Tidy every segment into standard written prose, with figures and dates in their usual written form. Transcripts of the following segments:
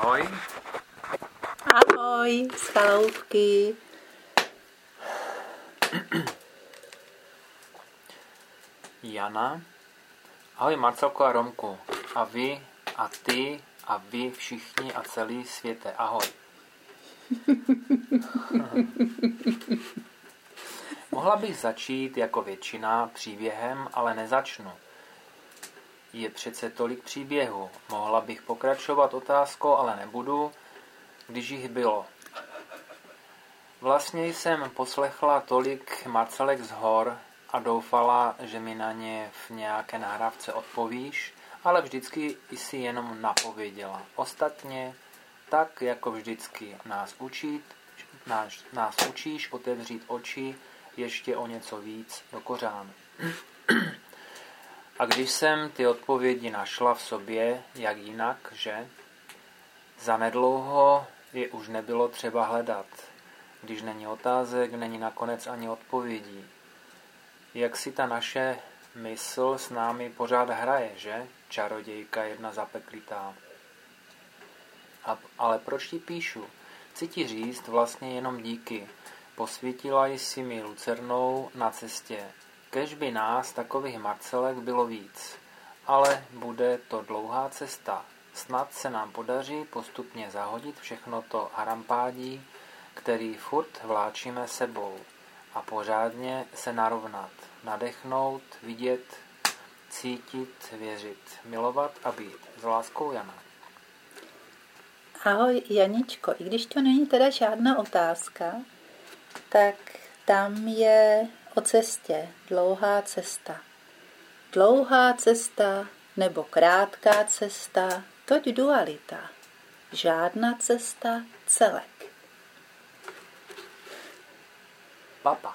Ahoj. Ahoj, z chaloupky. Jana. Ahoj Marcelko a Romku. A vy a ty a vy všichni a celý světe. Ahoj. Mohla bych začít jako většina příběhem, ale nezačnu. Je přece tolik příběhů. Mohla bych pokračovat otázkou, ale nebudu, když jich bylo. Vlastně jsem poslechla tolik Marcelek z hor a doufala, že mi na ně v nějaké nahrávce odpovíš, ale vždycky jsi jenom napověděla. Ostatně, tak jako vždycky nás učíš otevřít oči ještě o něco víc do kořánu. A když jsem ty odpovědi našla v sobě, jak jinak, že? Zanedlouho je už nebylo třeba hledat. Když není otázek, není nakonec ani odpovědí. Jak si ta naše mysl s námi pořád hraje, že? Čarodějka jedna zapeklitá. Ale proč ti píšu? Chci ti říct vlastně jenom díky. Posvítila jsi mi lucernou na cestě. Kéž by nás, takových Marcelek, bylo víc. Ale bude to dlouhá cesta. Snad se nám podaří postupně zahodit všechno to harampádí, který furt vláčíme sebou. A pořádně se narovnat, nadechnout, vidět, cítit, věřit, milovat a být. S láskou Jana. Ahoj Janičko, i když to není teda žádná otázka, tak tam je o cestě, dlouhá cesta. Dlouhá cesta nebo krátká cesta, toť dualita. Žádná cesta, celek. Papa.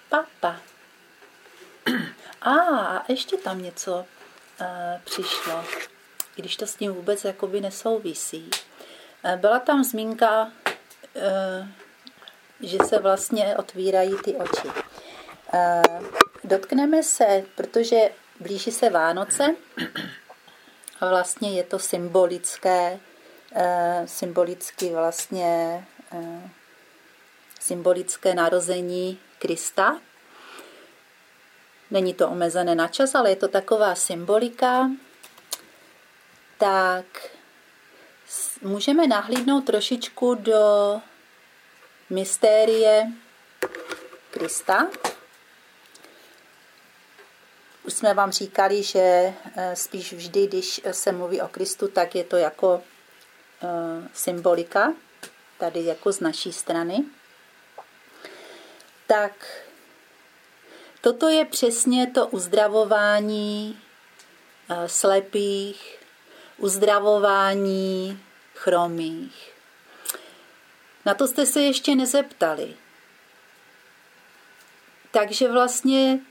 A ještě tam něco přišlo, když to s tím vůbec jakoby nesouvisí. Byla tam zmínka, že se vlastně otvírají ty oči. Dotkneme se, protože blíží se Vánoce a vlastně je to symbolické narození Krista. Není to omezené na čas, ale je to taková symbolika. Tak můžeme nahlídnout trošičku do mystérie Krista. Už jsme vám říkali, že spíš vždy, když se mluví o Kristu, tak je to jako symbolika, tady jako z naší strany. Tak toto je přesně to uzdravování slepých, uzdravování chromých. Na to jste se ještě nezeptali. Takže vlastně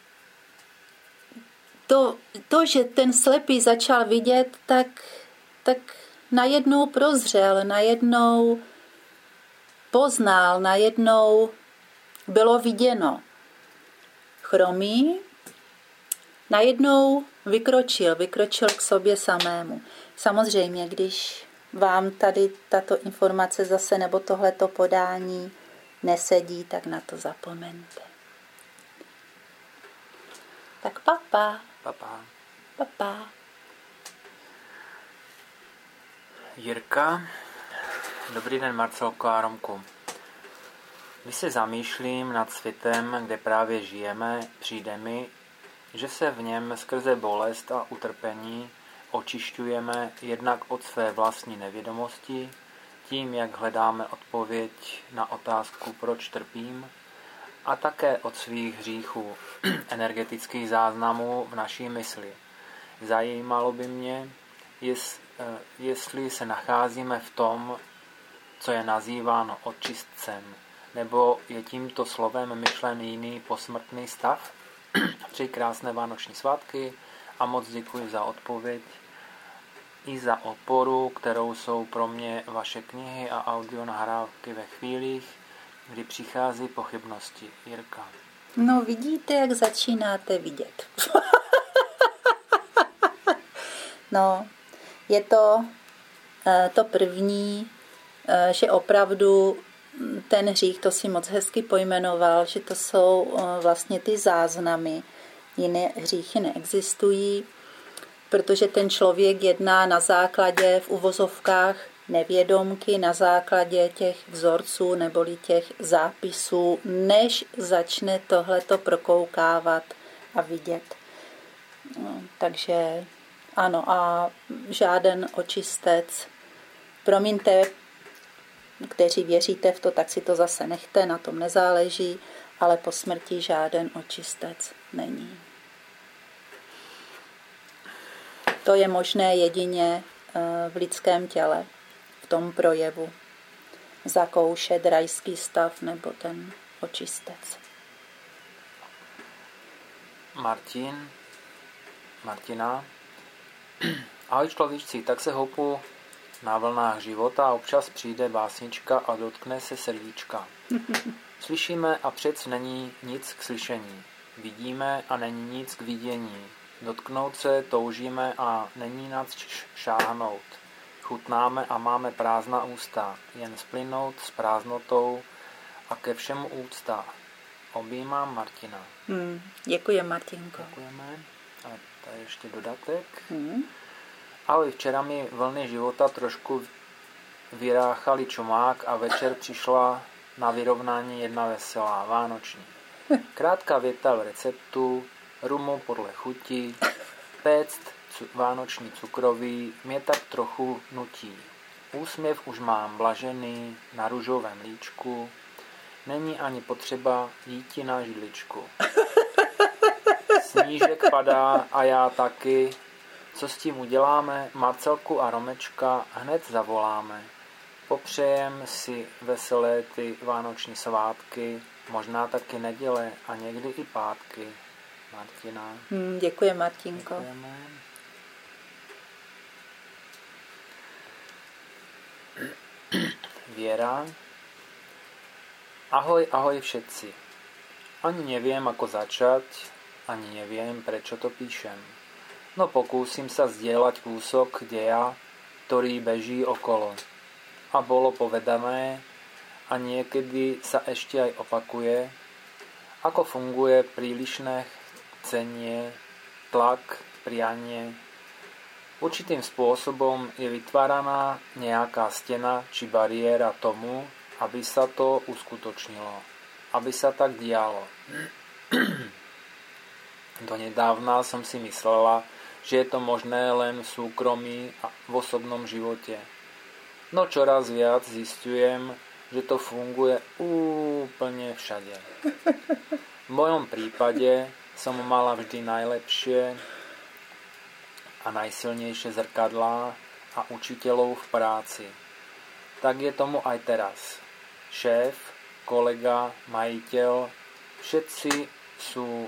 to, že ten slepý začal vidět, tak najednou prozřel, najednou poznal, najednou bylo viděno. Chromý najednou vykročil k sobě samému. Samozřejmě, když vám tady tato informace zase nebo tohleto podání nesedí, tak na to zapomeňte. Tak papa. Jirka. Dobrý den Marcelko a Romku. Když se zamýšlím nad světem, kde právě žijeme, přijde mi, že se v něm skrze bolest a utrpení očišťujeme jednak od své vlastní nevědomosti, tím, jak hledáme odpověď na otázku, proč trpím, a také od svých hříchů, energetických záznamů v naší mysli. Zajímalo by mě, jestli se nacházíme v tom, co je nazýváno očistcem, nebo je tímto slovem myšlen jiný posmrtný stav. Přeji krásné vánoční svátky a moc děkuji za odpověď i za oporu, kterou jsou pro mě vaše knihy a audio nahrávky ve chvílích, kdy přichází pochybnosti. Jirka. No vidíte, jak začínáte vidět. No, je to To první, že opravdu ten hřích, to si moc hezky pojmenoval, že to jsou vlastně ty záznamy. Jiné hříchy neexistují, protože ten člověk jedná na základě v uvozovkách nevědomky, na základě těch vzorců neboli těch zápisů, než začne tohleto prokoukávat a vidět. Takže ano, a žáden očistec. Promiňte, kteří věříte v to, tak si to zase nechte, na tom nezáleží, ale po smrti žáden očistec není. To je možné jedině v lidském těle, v tom projevu. Zakoušet rajský stav nebo ten očistec. Martina. Ahoj človíčci, tak se houpu na vlnách života a občas přijde básnička a dotkne se srdíčka. Slyšíme a přec není nic k slyšení. Vidíme a není nic k vidění. Dotknout se toužíme a není nad šáhnout. Chutnáme a máme prázdná ústa. Jen splynout s prázdnotou a ke všemu úcta. Objímám Martina. Děkuji, Martinko. Děkujeme. A tady ještě dodatek. Ahoj, včera mi vlny života trošku vyráchali čumák a večer přišla na vyrovnání jedna veselá, vánoční. Krátká věta v receptu, rumu podle chuti, péct vánoční cukroví mě tak trochu nutí. Úsměv už mám blažený na růžovém líčku, není ani potřeba jíti na židličku. Snížek padá a já taky. Co s tím uděláme? Marcelku a Romečka hned zavoláme. Popřejem si veselé ty vánoční svátky, možná taky neděle a někdy i pátky. Martina. Děkuji, Martinko. Děkujeme. Věra. Ahoj, ahoj všetci. Ani neviem, ako začať, ani neviem, prečo to píšem. No pokúsim sa zdieľať kúsok deja, ktorý beží okolo. A bolo povedané, a niekedy sa ešte aj opakuje, ako funguje prílišné chcenie, tlak, prianie. Určitým spôsobom je vytváraná nejaká stena či bariéra tomu, aby sa to uskutočnilo, aby sa tak dialo. Donedávna som si myslela, že je to možné len v súkromí a v osobnom živote. No čoraz viac zistujem, že to funguje úplne všade. V mojom prípade som mala vždy najlepšie a najsilnejšie zrkadlá a učiteľov v práci. Tak je tomu aj teraz. Šéf, kolega, majiteľ, všetci sú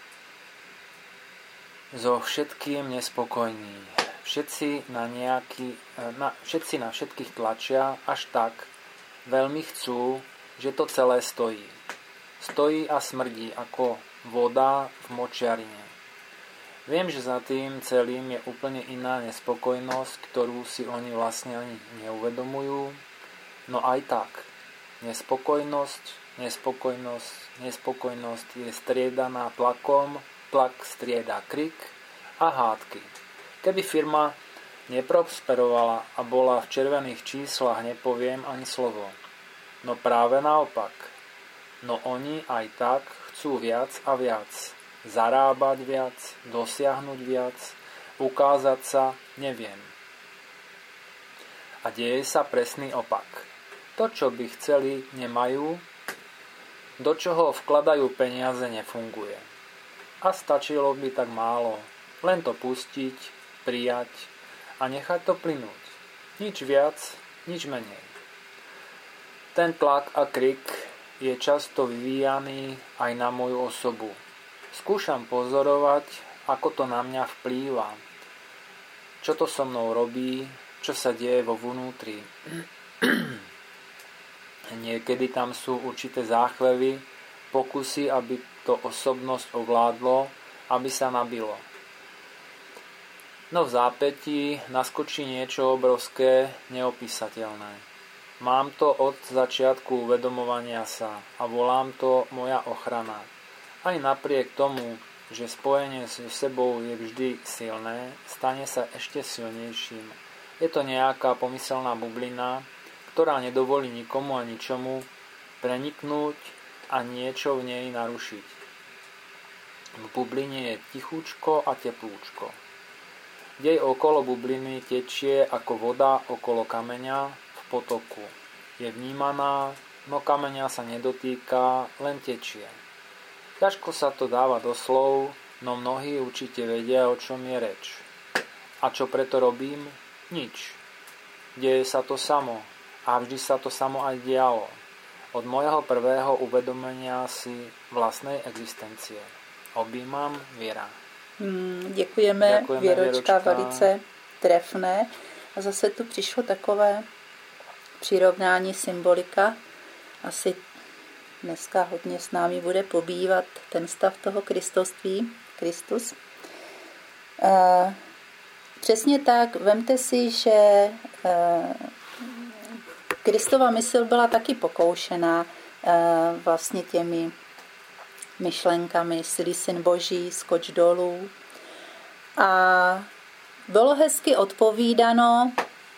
so všetkým nespokojní. Všetci na všetkých tlačia až tak veľmi chcú, že to celé stojí. Stojí a smrdí ako voda v močiarine. Viem, že za tým celým je úplne iná nespokojnosť, ktorú si oni vlastne ani neuvedomujú. No aj tak. Nespokojnosť je striedaná tlakom, tlak strieda krik a hádky. Keby firma neprosperovala a bola v červených číslach, nepoviem ani slovo. No práve naopak. No oni aj tak chcú viac a viac. Zarábať viac, dosiahnuť viac, ukázať sa, neviem. A deje sa presný opak. To, čo by chceli, nemajú, do čoho vkladajú peniaze, nefunguje. A stačilo by tak málo, len to pustiť, prijať a nechať to plynúť. Nič viac, nič menej. Ten tlak a krik je často vyvíjaný aj na moju osobu. Skúšam pozorovať, ako to na mňa vplýva. Čo to so mnou robí, čo sa deje vo vnútri. Niekedy tam sú určité záchvevy, pokusy, aby to osobnosť ovládlo, aby sa nabilo. No v zápätí naskočí niečo obrovské, neopísateľné. Mám to od začiatku uvedomovania sa a volám to moja ochrana. Aj napriek tomu, že spojenie so sebou je vždy silné, stane sa ešte silnejším. Je to nejaká pomyselná bublina, ktorá nedovolí nikomu a ničomu preniknúť a niečo v nej narušiť. V bubline je tichúčko a teplúčko. Dej okolo bubliny tečie ako voda okolo kameňa v potoku. Je vnímaná, no kameňa sa nedotýka, len tečie. Ťažko sa to dáva do slov, no mnohí určite vedia, o čom je reč. A čo preto robím? Nič. Deje sa to samo a vždy sa to samo aj dialo. Od môjho prvého uvedomenia si vlastnej existencie. Objímam, Věra. Děkujeme, Věročka, velice trefné. A zase tu přišlo takové přirovnání, symbolika. Asi dneska hodně s námi bude pobývat ten stav toho kristoství, Kristus. Přesně tak, vemte si, že Kristova mysl byla taky pokoušená vlastně těmi myšlenkami, Sily syn Boží, skoč dolů. A bylo hezky odpovídano,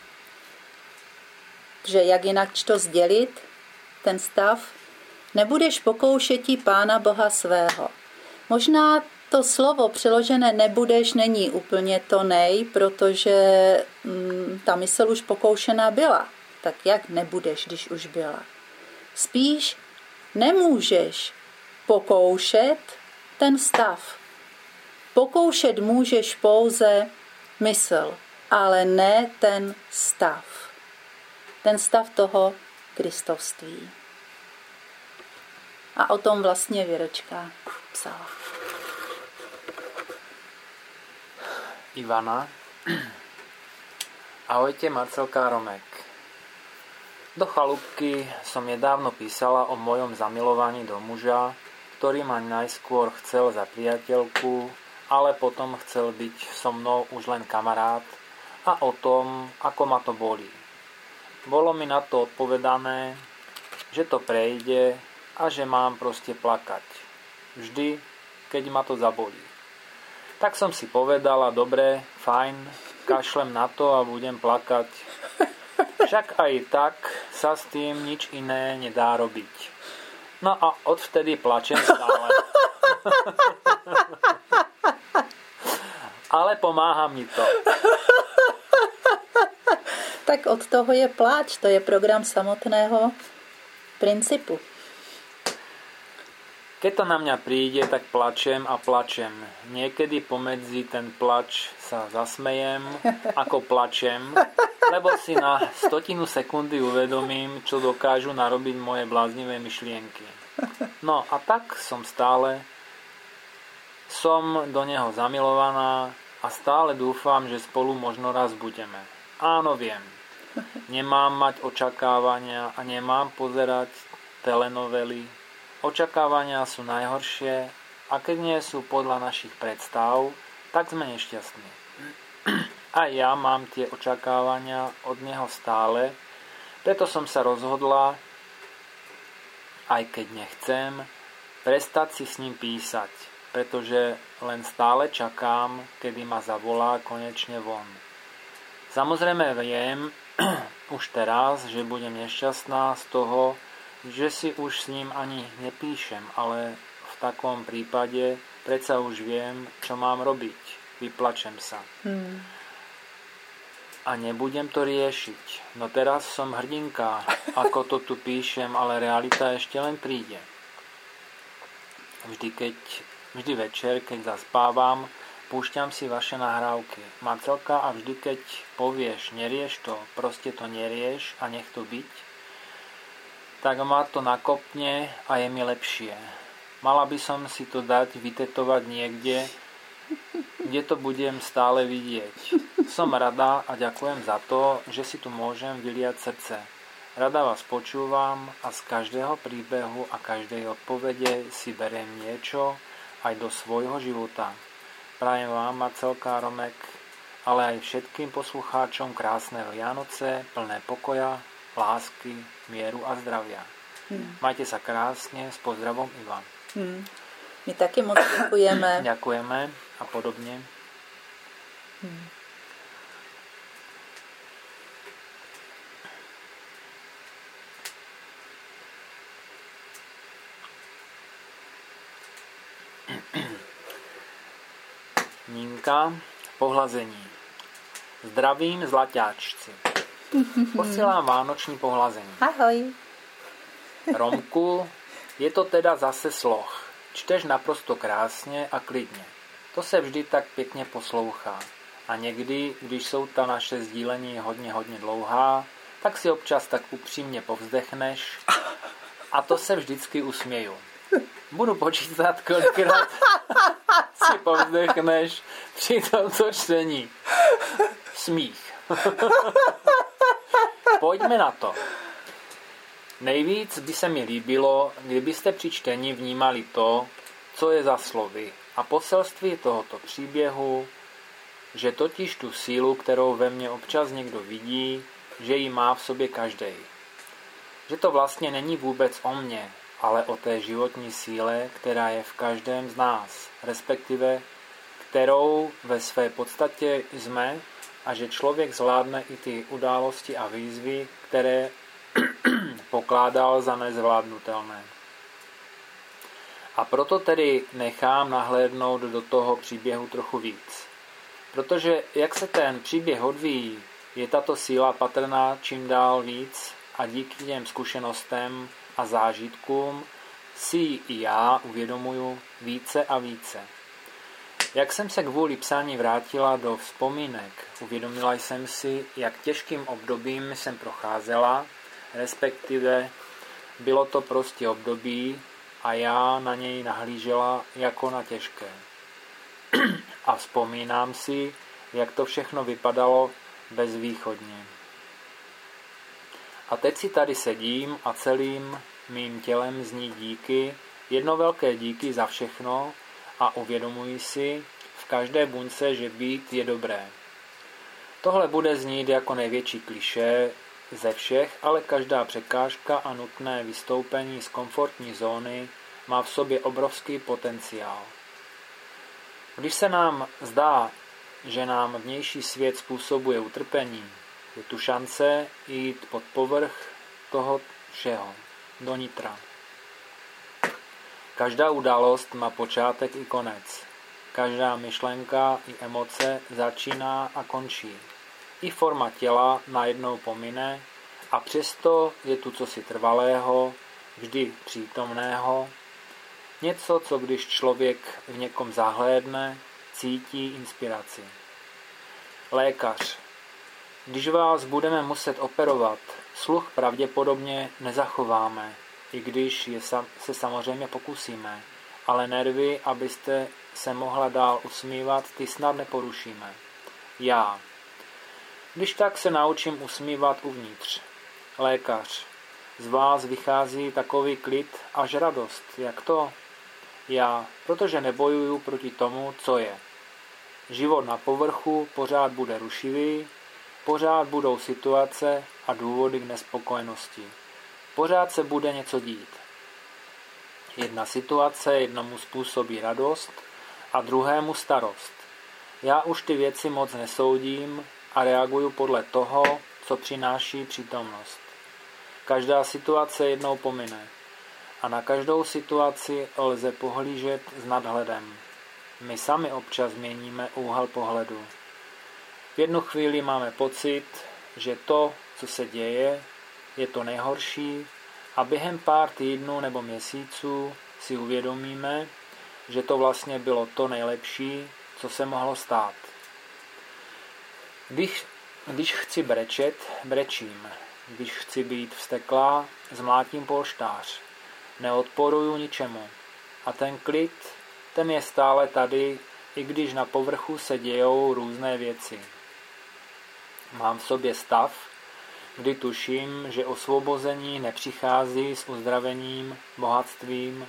že jak jinak to sdělit, ten stav, nebudeš pokoušetí Pána Boha svého. Možná to slovo přeložené nebudeš není úplně to protože ta mysl už pokoušená byla. Tak jak nebudeš, když už byla? Spíš nemůžeš pokoušet ten stav. Pokoušet můžeš pouze mysl, ale ne ten stav. Ten stav toho kristovství. A o tom vlastně Věročka psala. Ivana. Ahojte, Marcelka a Romek. Do chalúbky som nedávno písala o mojom zamilovaní do muža, ktorý ma najskôr chcel za priateľku, ale potom chcel byť so mnou už len kamarát, a o tom, ako ma to bolí. Bolo mi na to odpovedané, že to prejde a že mám proste plakať. Vždy, keď ma to zabolí. Tak som si povedala, dobre, fajn, kašlem na to a budem plakať. Však aj tak sa s tým nič iné nedá robiť. No a odvtedy plačem stále. Ale pomáha mi to. Tak od toho je pláč, to je program samotného principu. Keď to na mňa príde, tak plačem a plačem. Niekedy pomedzi ten plač sa zasmejem, ako plačem, lebo si na 100 sekundy uvedomím, čo dokážu narobiť moje bláznivé myšlienky. No a tak som do neho zamilovaná a stále dúfam, že spolu možno raz budeme. Áno, viem. Nemám mať očakávania a nemám pozerať telenovely. Očakávania sú najhoršie a keď nie sú podľa našich predstav, tak sme nešťastní. A ja mám tie očakávania od neho stále, preto som sa rozhodla, aj keď nechcem, prestať si s ním písať, pretože len stále čakám, kedy ma zavolá konečne von. Samozrejme viem už teraz, že budem nešťastná z toho, že si už s ním ani nepíšem, ale v takom prípade predsa už viem, čo mám robiť. Vyplačem sa. A nebudem to riešiť. No teraz som hrdinka, ako to tu píšem, ale realita ešte len príde. Vždy večer, keď zaspávam, púšťam si vaše nahrávky. Marcelka, a vždy, keď povieš, nerieš to, proste to nerieš a nech to byť, tak ma to nakopne a je mi lepšie. Mala by som si to dať vytetovať niekde, kde to budem stále vidieť. Som rada a ďakujem za to, že si tu môžem vyliať srdce. Rada vás počúvam a z každého príbehu a každej odpovede si beriem niečo aj do svojho života. Prajem vám, Marcelka a Romek, ale aj všetkým poslucháčom krásne Vianoce, plné pokoja, lásky, mieru a zdravia. Majte sa krásne, s pozdravom Ivan. My taky moc děkujeme. Ďakujeme a podobně. Nínka, pohlazení. Zdravím, zlaťáčci. Posílám vánoční pohlazení. Ahoj. Romku, je to teda zase sloh. Čteš naprosto krásně a klidně. To se vždy tak pěkně poslouchá. A někdy, když jsou ta naše sdílení hodně dlouhá, tak si občas tak upřímně povzdechneš a to se vždycky usměju. Budu počítat, kolikrát si povzdechneš při tomto čtení. Smích. Pojďme na to. Nejvíc by se mi líbilo, kdybyste při čtení vnímali to, co je za slovy a poselství tohoto příběhu, že totiž tu sílu, kterou ve mně občas někdo vidí, že ji má v sobě každej. Že to vlastně není vůbec o mně, ale o té životní síle, která je v každém z nás, respektive kterou ve své podstatě jsme, a že člověk zvládne i ty události a výzvy, které pokládal za nezvládnutelné. A proto tedy nechám nahlédnout do toho příběhu trochu víc. Protože jak se ten příběh odvíjí, je tato síla patrná čím dál víc a díky těm zkušenostem a zážitkům si ji i já uvědomuju více a více. Jak jsem se kvůli psání vrátila do vzpomínek, uvědomila jsem si, jak těžkým obdobím jsem procházela, respektive bylo to prostě období a já na něj nahlížela jako na těžké. A vzpomínám si, jak to všechno vypadalo bezvýchodně. A teď si tady sedím a celým mým tělem zní díky, jedno velké díky za všechno a uvědomuji si v každé buňce, že být je dobré. Tohle bude znít jako největší klišé ze všech, ale každá překážka a nutné vystoupení z komfortní zóny má v sobě obrovský potenciál. Když se nám zdá, že nám vnější svět způsobuje utrpení, je tu šance jít pod povrch toho všeho, do nitra. Každá událost má počátek i konec. Každá myšlenka i emoce začíná a končí. I forma těla najednou pomine a přesto je tu cosi trvalého, vždy přítomného, něco, co když člověk v někom zahlédne, cítí inspiraci. Lékař. Když vás budeme muset operovat, sluch pravděpodobně nezachováme, i když se samozřejmě pokusíme, ale nervy, abyste se mohla dál usmívat, ty snad neporušíme. Já. Když tak se naučím usmívat uvnitř. Lékař. Z vás vychází takový klid až radost. Jak to? Já, protože nebojuju proti tomu, co je. Život na povrchu pořád bude rušivý, pořád budou situace a důvody k nespokojenosti. Pořád se bude něco dít. Jedna situace jednomu způsobí radost a druhému starost. Já už ty věci moc nesoudím a reaguju podle toho, co přináší přítomnost. Každá situace jednou pomine a na každou situaci lze pohlížet s nadhledem. My sami občas měníme úhel pohledu. V jednu chvíli máme pocit, že to, co se děje, je to nejhorší a během pár týdnů nebo měsíců si uvědomíme, že to vlastně bylo to nejlepší, co se mohlo stát. Když chci brečet, brečím. Když chci být vzteklá, zmlátím polštář. Neodporuju ničemu. A ten klid, ten je stále tady, i když na povrchu se dějou různé věci. Mám v sobě stav, kdy tuším, že osvobození nepřichází s uzdravením, bohatstvím,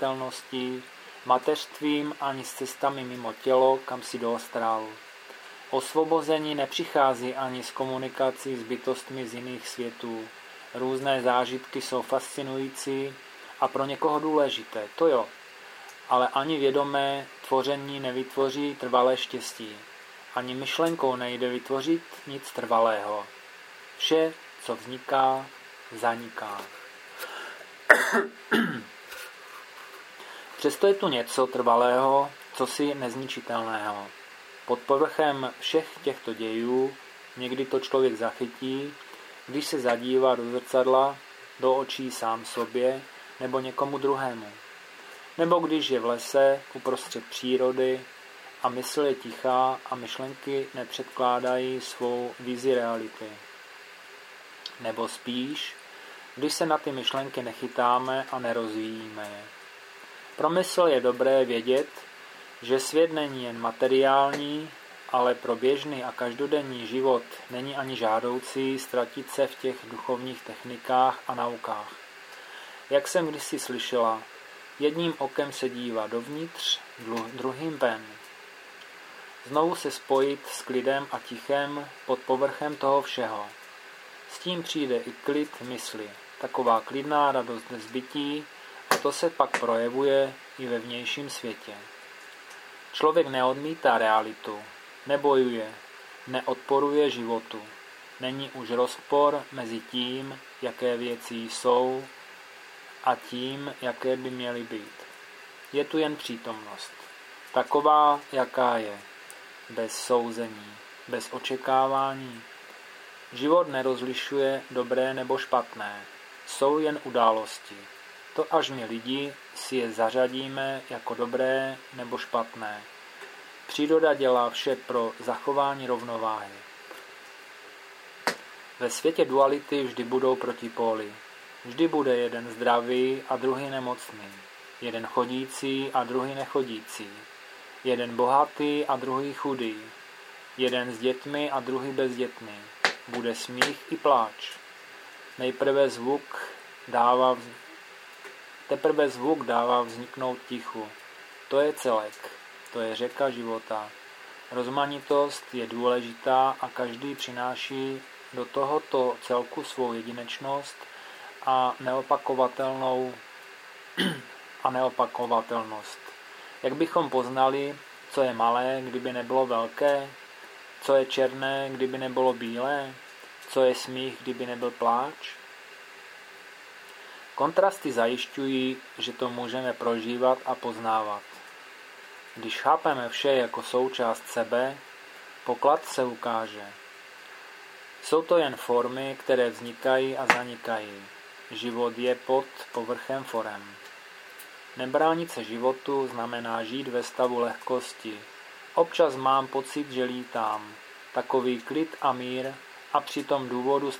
nesmrtelností, mateřstvím ani s cestami mimo tělo, kam si do astrálu. Osvobození nepřichází ani z komunikací s bytostmi z jiných světů. Různé zážitky jsou fascinující a pro někoho důležité, to jo. Ale ani vědomé tvoření nevytvoří trvalé štěstí. Ani myšlenkou nejde vytvořit nic trvalého. Vše, co vzniká, zaniká. Přesto je tu něco trvalého, cosi nezničitelného. Pod povrchem všech těchto dějů někdy to člověk zachytí, když se zadívá do zrcadla, do očí sám sobě nebo někomu druhému. Nebo když je v lese uprostřed přírody a mysl je tichá a myšlenky nepředkládají svou vizi reality. Nebo spíš, když se na ty myšlenky nechytáme a nerozvíjíme je. Pro mysl je dobré vědět, že svět není jen materiální, ale pro běžný a každodenní život není ani žádoucí ztratit se v těch duchovních technikách a naukách. Jak jsem kdysi slyšela, jedním okem se dívá dovnitř, druhým ven. Znovu se spojit s klidem a tichem pod povrchem toho všeho. S tím přijde i klid mysli, taková klidná radost ze zbytí, a to se pak projevuje i ve vnějším světě. Člověk neodmítá realitu, nebojuje, neodporuje životu. Není už rozpor mezi tím, jaké věci jsou, a tím, jaké by měly být. Je tu jen přítomnost. Taková, jaká je. Bez souzení, bez očekávání. Život nerozlišuje dobré nebo špatné. Jsou jen události. To až my lidi si je zařadíme jako dobré nebo špatné. Příroda dělá vše pro zachování rovnováhy. Ve světě duality vždy budou protipóly. Vždy bude jeden zdravý a druhý nemocný. Jeden chodící a druhý nechodící. Jeden bohatý a druhý chudý. Jeden s dětmi a druhý bezdětný. Bude smích i pláč. Teprve zvuk dává vzniknout tichu. To je celek. To je řeka života. Rozmanitost je důležitá a každý přináší do tohoto celku svou jedinečnost a neopakovatelnost. Jak bychom poznali, co je malé, kdyby nebylo velké, co je černé, kdyby nebylo bílé, co je smích, kdyby nebyl pláč? Kontrasty zajišťují, že to můžeme prožívat a poznávat. Když chápeme vše jako součást sebe, poklad se ukáže. Jsou to jen formy, které vznikají a zanikají. Život je pod povrchem forem. Nebránit se životu znamená žít ve stavu lehkosti. Občas mám pocit, že lítám. Takový klid a mír a přitom důvodu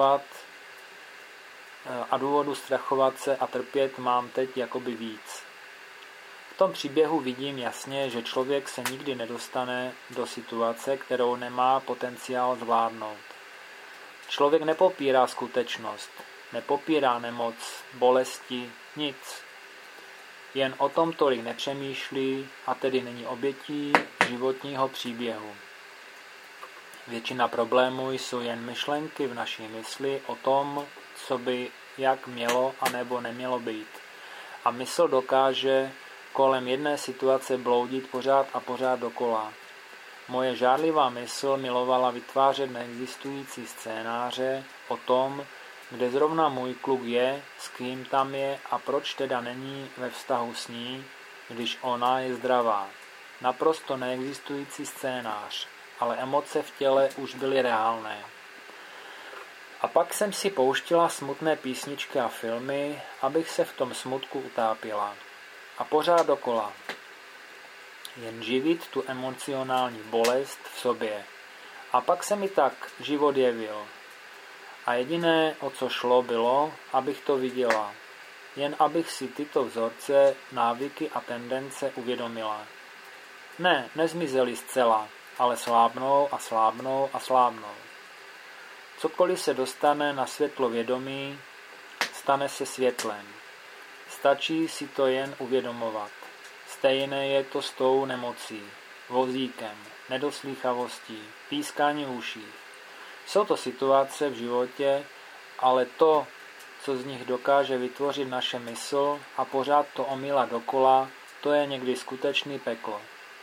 strachovat se a trpět mám teď jakoby víc. V tom příběhu vidím jasně, že člověk se nikdy nedostane do situace, kterou nemá potenciál zvládnout. Člověk nepopírá skutečnost, nepopírá nemoc, bolesti, nic. Jen o tom tolik nepřemýšlí a tedy není obětí životního příběhu. Většina problémů jsou jen myšlenky v naší mysli o tom, co by jak mělo a nebo nemělo být. A mysl dokáže kolem jedné situace bloudit pořád a pořád dokola. Moje žárlivá mysl milovala vytvářet neexistující scénáře o tom, kde zrovna můj kluk je, s kým tam je a proč teda není ve vztahu s ní, když ona je zdravá. Naprosto neexistující scénář, ale emoce v těle už byly reálné. A pak jsem si pouštila smutné písničky a filmy, abych se v tom smutku utápila. A pořád dokola. Jen živit tu emocionální bolest v sobě. A pak se mi tak život jevil. A jediné, o co šlo, bylo, abych to viděla. Jen abych si tyto vzorce, návyky a tendence uvědomila. Ne, nezmizely zcela, ale slábnou a slábnou a slábnou. Cokoliv se dostane na světlo vědomí, stane se světlem. Stačí si to jen uvědomovat. Stejné je to s tou nemocí. vozíkem, nedoslýchavostí, pískání uší. Jsou to situace v životě, ale to, co z nich dokáže vytvořit naše mysl a pořád to omílat dokola, to je někdy skutečný peklo.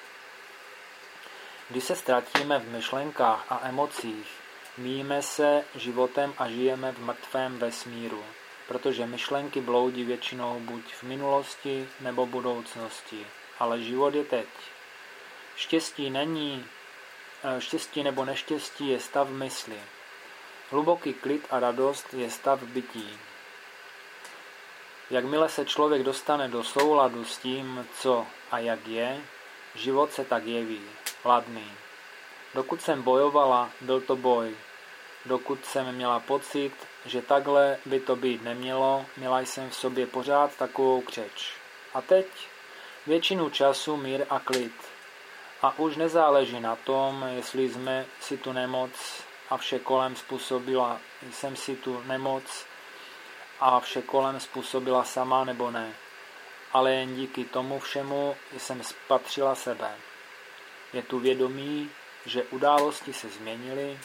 Když se ztratíme v myšlenkách a emocích, míjíme se životem a žijeme v mrtvém vesmíru, protože myšlenky bloudí většinou buď v minulosti nebo budoucnosti, ale život je teď. Štěstí nebo neštěstí je stav mysli. Hluboký klid a radost je stav bytí. Jakmile se člověk dostane do souladu s tím, co a jak je, život se tak jeví, ladný. Dokud jsem bojovala, byl to boj. Dokud jsem měla pocit, že takhle by to být nemělo, měla jsem v sobě pořád takovou křeč. A teď většinu času mír a klid. A už nezáleží na tom, jestli jsme si tu nemoc a vše kolem způsobila sama nebo ne. Ale jen díky tomu všemu jsem spatřila sebe. Je tu vědomí, že události se změnily,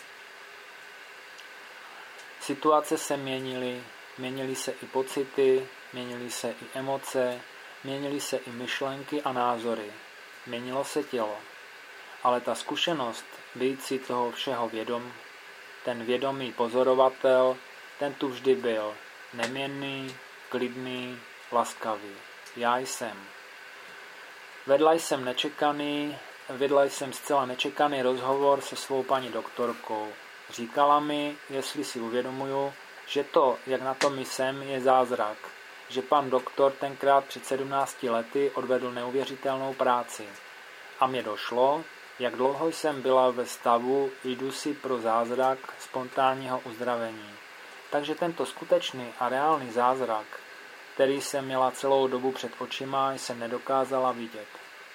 situace se měnily se i pocity, měnily se i emoce, měnily se i myšlenky a názory. Měnilo se tělo. Ale ta zkušenost být si toho všeho vědom, ten vědomý pozorovatel, ten tu vždy byl. Neměnný, klidný, laskavý. Já jsem. Vedla jsem zcela nečekaný rozhovor se svou paní doktorkou. Říkala mi, jestli si uvědomuju, že to, jak na tom jsem, je zázrak. Že pan doktor tenkrát před 17 lety odvedl neuvěřitelnou práci. A mně došlo, jak dlouho jsem byla ve stavu, jdu si pro zázrak spontánního uzdravení. Takže tento skutečný a reálný zázrak, který jsem měla celou dobu před očima, jsem nedokázala vidět.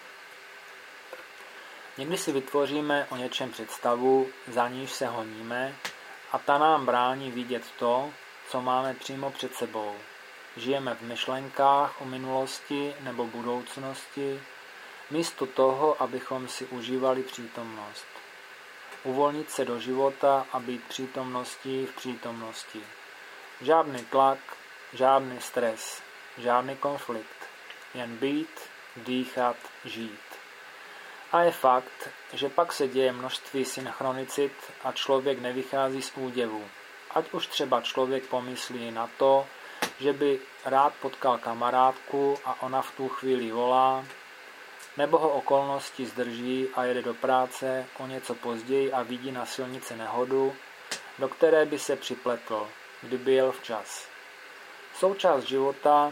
Někdy si vytvoříme o něčem představu, za níž se honíme, a ta nám brání vidět to, co máme přímo před sebou. Žijeme v myšlenkách o minulosti nebo budoucnosti, místo toho, abychom si užívali přítomnost. Uvolnit se do života a být přítomností v přítomnosti. Žádný tlak, žádný stres, žádný konflikt. Jen být, dýchat, žít. A je fakt, že pak se děje množství synchronicit a člověk nevychází z úděvu. Ať už třeba člověk pomyslí na to, že by rád potkal kamarádku a ona v tu chvíli volá, nebo ho okolnosti zdrží a jede do práce o něco později a vidí na silnici nehodu, do které by se připletl, kdyby jel včas. Soulad života,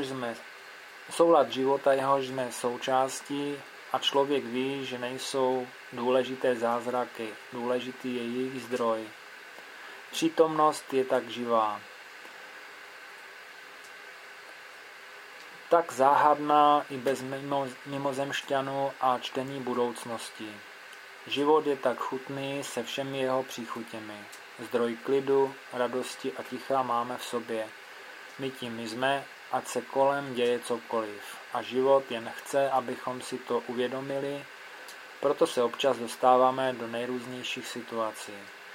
jehož jsme součástí, a člověk ví, že nejsou důležité zázraky, důležitý je jejich zdroj. Přítomnost je tak živá. Tak záhadná i bez mimozemšťanů a čtení budoucnosti. Život je tak chutný se všemi jeho příchutěmi. Zdroj klidu, radosti a ticha máme v sobě. My tím jsme, ať se kolem děje cokoliv. A život jen chce, abychom si to uvědomili, proto se občas dostáváme do nejrůznějších situací.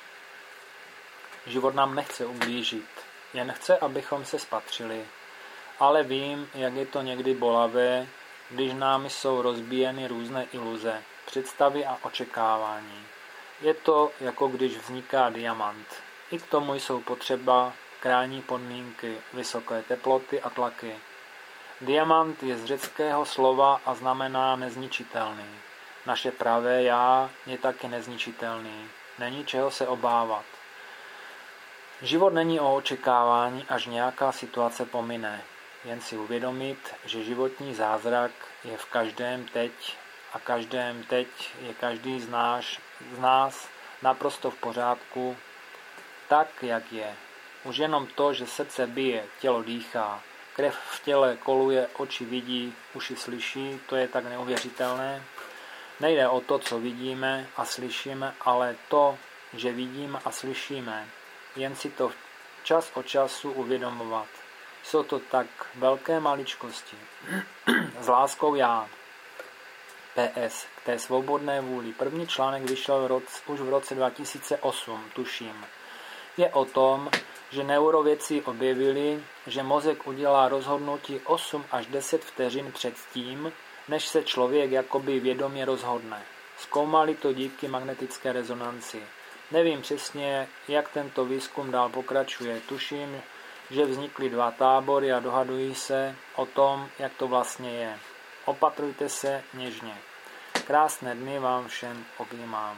Život nám nechce ublížit, jen chce, abychom se spatřili. Ale vím, jak je to někdy bolavé, když námi jsou rozbíjeny různé iluze, představy a očekávání. Je to, jako když vzniká diamant. I k tomu jsou potřeba krajní podmínky, vysoké teploty a tlaky. Diamant je z řeckého slova a znamená nezničitelný. Naše pravé já je taky nezničitelný. Není čeho se obávat. Život není o očekávání, až nějaká situace pomine. Jen si uvědomit, že životní zázrak je v každém teď a každém teď je každý z nás naprosto v pořádku, tak, jak je. Už jenom to, že srdce bije, tělo dýchá, krev v těle koluje, oči vidí, uši slyší, to je tak neuvěřitelné. Nejde o to, co vidíme a slyšíme, ale to, že vidíme a slyšíme. Jen si to čas od času uvědomovat. Jsou to tak velké maličkosti. S láskou já. PS. K té svobodné vůli. První článek vyšel už v roce 2008, tuším. Je o tom, že neurovědci objevili, že mozek udělá rozhodnutí 8 až 10 vteřin před tím, než se člověk jakoby vědomě rozhodne. Zkoumali to díky magnetické rezonanci. Nevím přesně, jak tento výzkum dál pokračuje. Tuším, že vznikly 2 tábory a dohadují se o tom, jak to vlastně je. Opatrujte se něžně. Krásné dny vám všem objímám.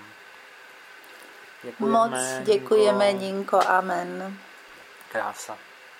Moc děkujeme, Ninko. Amen. Krása.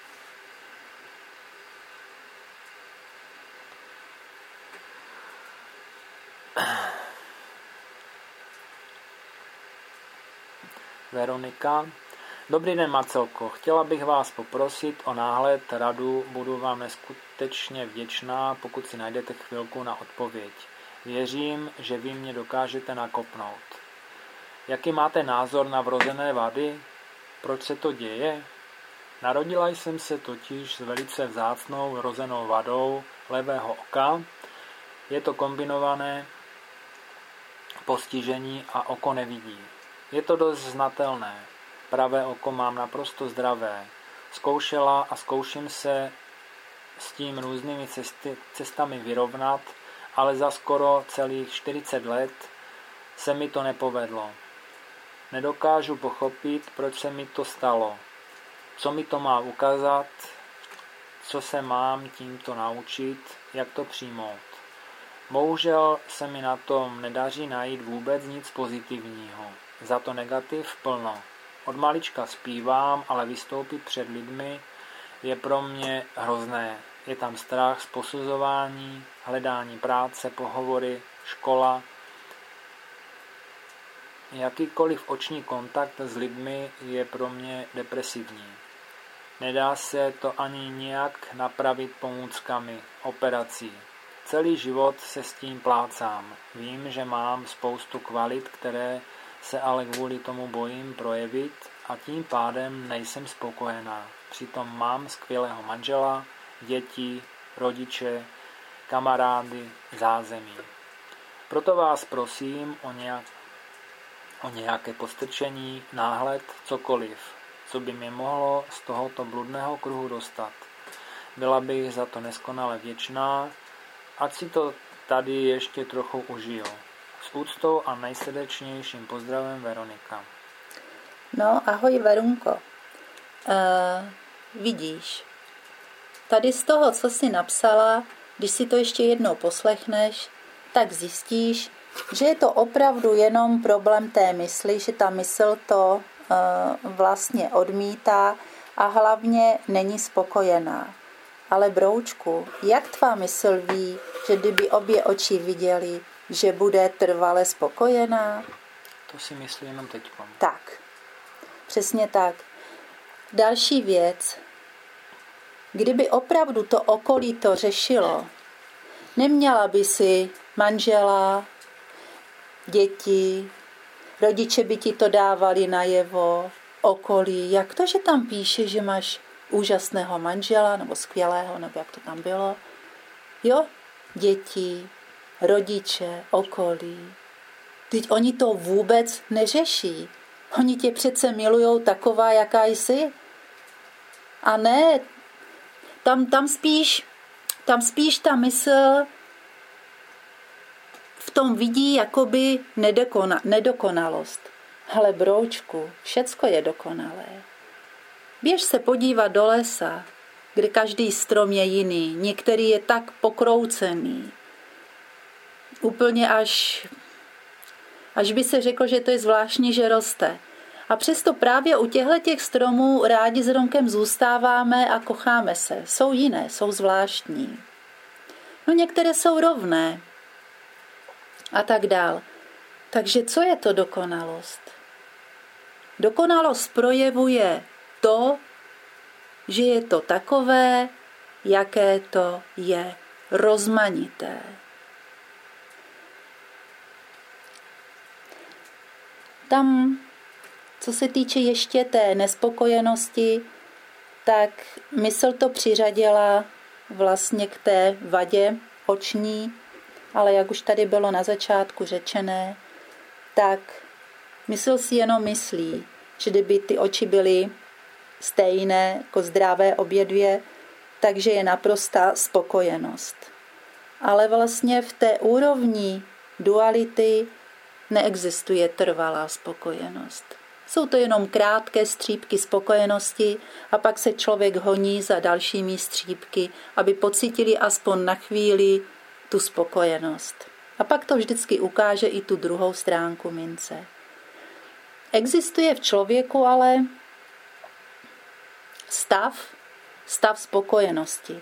Veronika. Dobrý den, Marcelko. Chtěla bych vás poprosit o náhled, radu. Budu vám neskutečně vděčná, pokud si najdete chvilku na odpověď. Věřím, že vy mě dokážete nakopnout. Jaký máte názor na vrozené vady? Proč se to děje? Narodila jsem se totiž s velice vzácnou vrozenou vadou levého oka. Je to kombinované postižení a oko nevidí. Je to dost znatelné. Pravé oko mám naprosto zdravé. Zkoušela a zkouším se s tím různými cestami vyrovnat, ale za skoro celých 40 let se mi to nepovedlo. Nedokážu pochopit, proč se mi to stalo. Co mi to má ukázat, co se mám tímto naučit, jak to přijmout. Bohužel se mi na tom nedaří najít vůbec nic pozitivního. Za to negativ plno. Od malička zpívám, ale vystoupit před lidmi je pro mě hrozné. Je tam strach z posuzování, hledání práce, pohovory, škola. Jakýkoliv oční kontakt s lidmi je pro mě depresivní. Nedá se to ani nijak napravit pomůckami, operací. Celý život se s tím plácám. Vím, že mám spoustu kvalit, které se ale kvůli tomu bojím projevit a tím pádem nejsem spokojená. Přitom mám skvělého manžela, děti, rodiče, kamarády, zázemí. Proto vás prosím o nějaké postrčení, náhled, cokoliv, co by mě mohlo z tohoto bludného kruhu dostat. Byla bych za to neskonale vděčná, ať si to tady ještě trochu užiju. S úctou a nejsrdečnějším pozdravem, Veronika. No, ahoj, Verunko. Vidíš, tady z toho, co jsi napsala, když si to ještě jednou poslechneš, tak zjistíš, že je to opravdu jenom problém té mysli, že ta mysl to vlastně odmítá a hlavně není spokojená. Ale broučku, jak tvá mysl ví, že kdyby obě oči viděly, že bude trvale spokojená? To si myslím jenom teď. Tak, přesně tak. Další věc. Kdyby opravdu to okolí to řešilo, neměla by si manžela, děti, rodiče by ti to dávali najevo, okolí. Jak to, že tam píše, že máš úžasného manžela, nebo skvělého, nebo jak to tam bylo? Jo, děti, rodiče, okolí. Teď oni to vůbec neřeší. Oni tě přece milujou taková, jaká jsi. A ne, tam spíš ta mysl v tom vidí jakoby nedokonalost. Ale broučku, všecko je dokonalé. Běž se podívat do lesa, kde každý strom je jiný. Některý je tak pokroucený. Úplně až by se řeklo, že to je zvláštní, že roste. A přesto právě u těchto stromů rádi s Romkem zůstáváme a kocháme se. Jsou jiné, jsou zvláštní. No některé jsou rovné. A tak dál. Takže co je to dokonalost? Dokonalost projevuje to, že je to takové, jaké to je, rozmanité. Tam, co se týče ještě té nespokojenosti, tak mysl to přiřadila vlastně k té vadě oční ale jak už tady bylo na začátku řečené, tak mysl si jenom myslí, že kdyby ty oči byly stejné jako zdravé obě dvě, takže je naprostá spokojenost. Ale vlastně v té úrovni duality neexistuje trvalá spokojenost. Jsou to jenom krátké střípky spokojenosti a pak se člověk honí za dalšími střípky, aby pocítili aspoň na chvíli tu spokojenost. A pak to vždycky ukáže i tu druhou stránku mince. Existuje v člověku ale stav spokojenosti.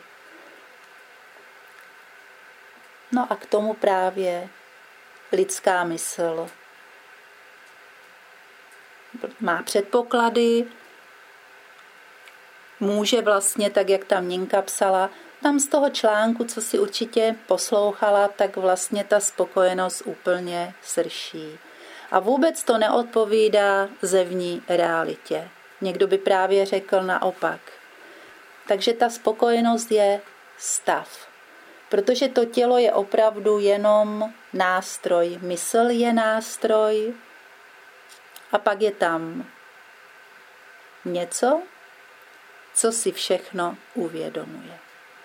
No a k tomu právě lidská mysl má předpoklady, může vlastně, tak jak tam Ninka psala, tam z toho článku, co si určitě poslouchala, tak vlastně ta spokojenost úplně srší. A vůbec to neodpovídá zevní realitě. Někdo by právě řekl naopak. Takže ta spokojenost je stav. Protože to tělo je opravdu jenom nástroj. Mysl je nástroj a pak je tam něco, co si všechno uvědomuje.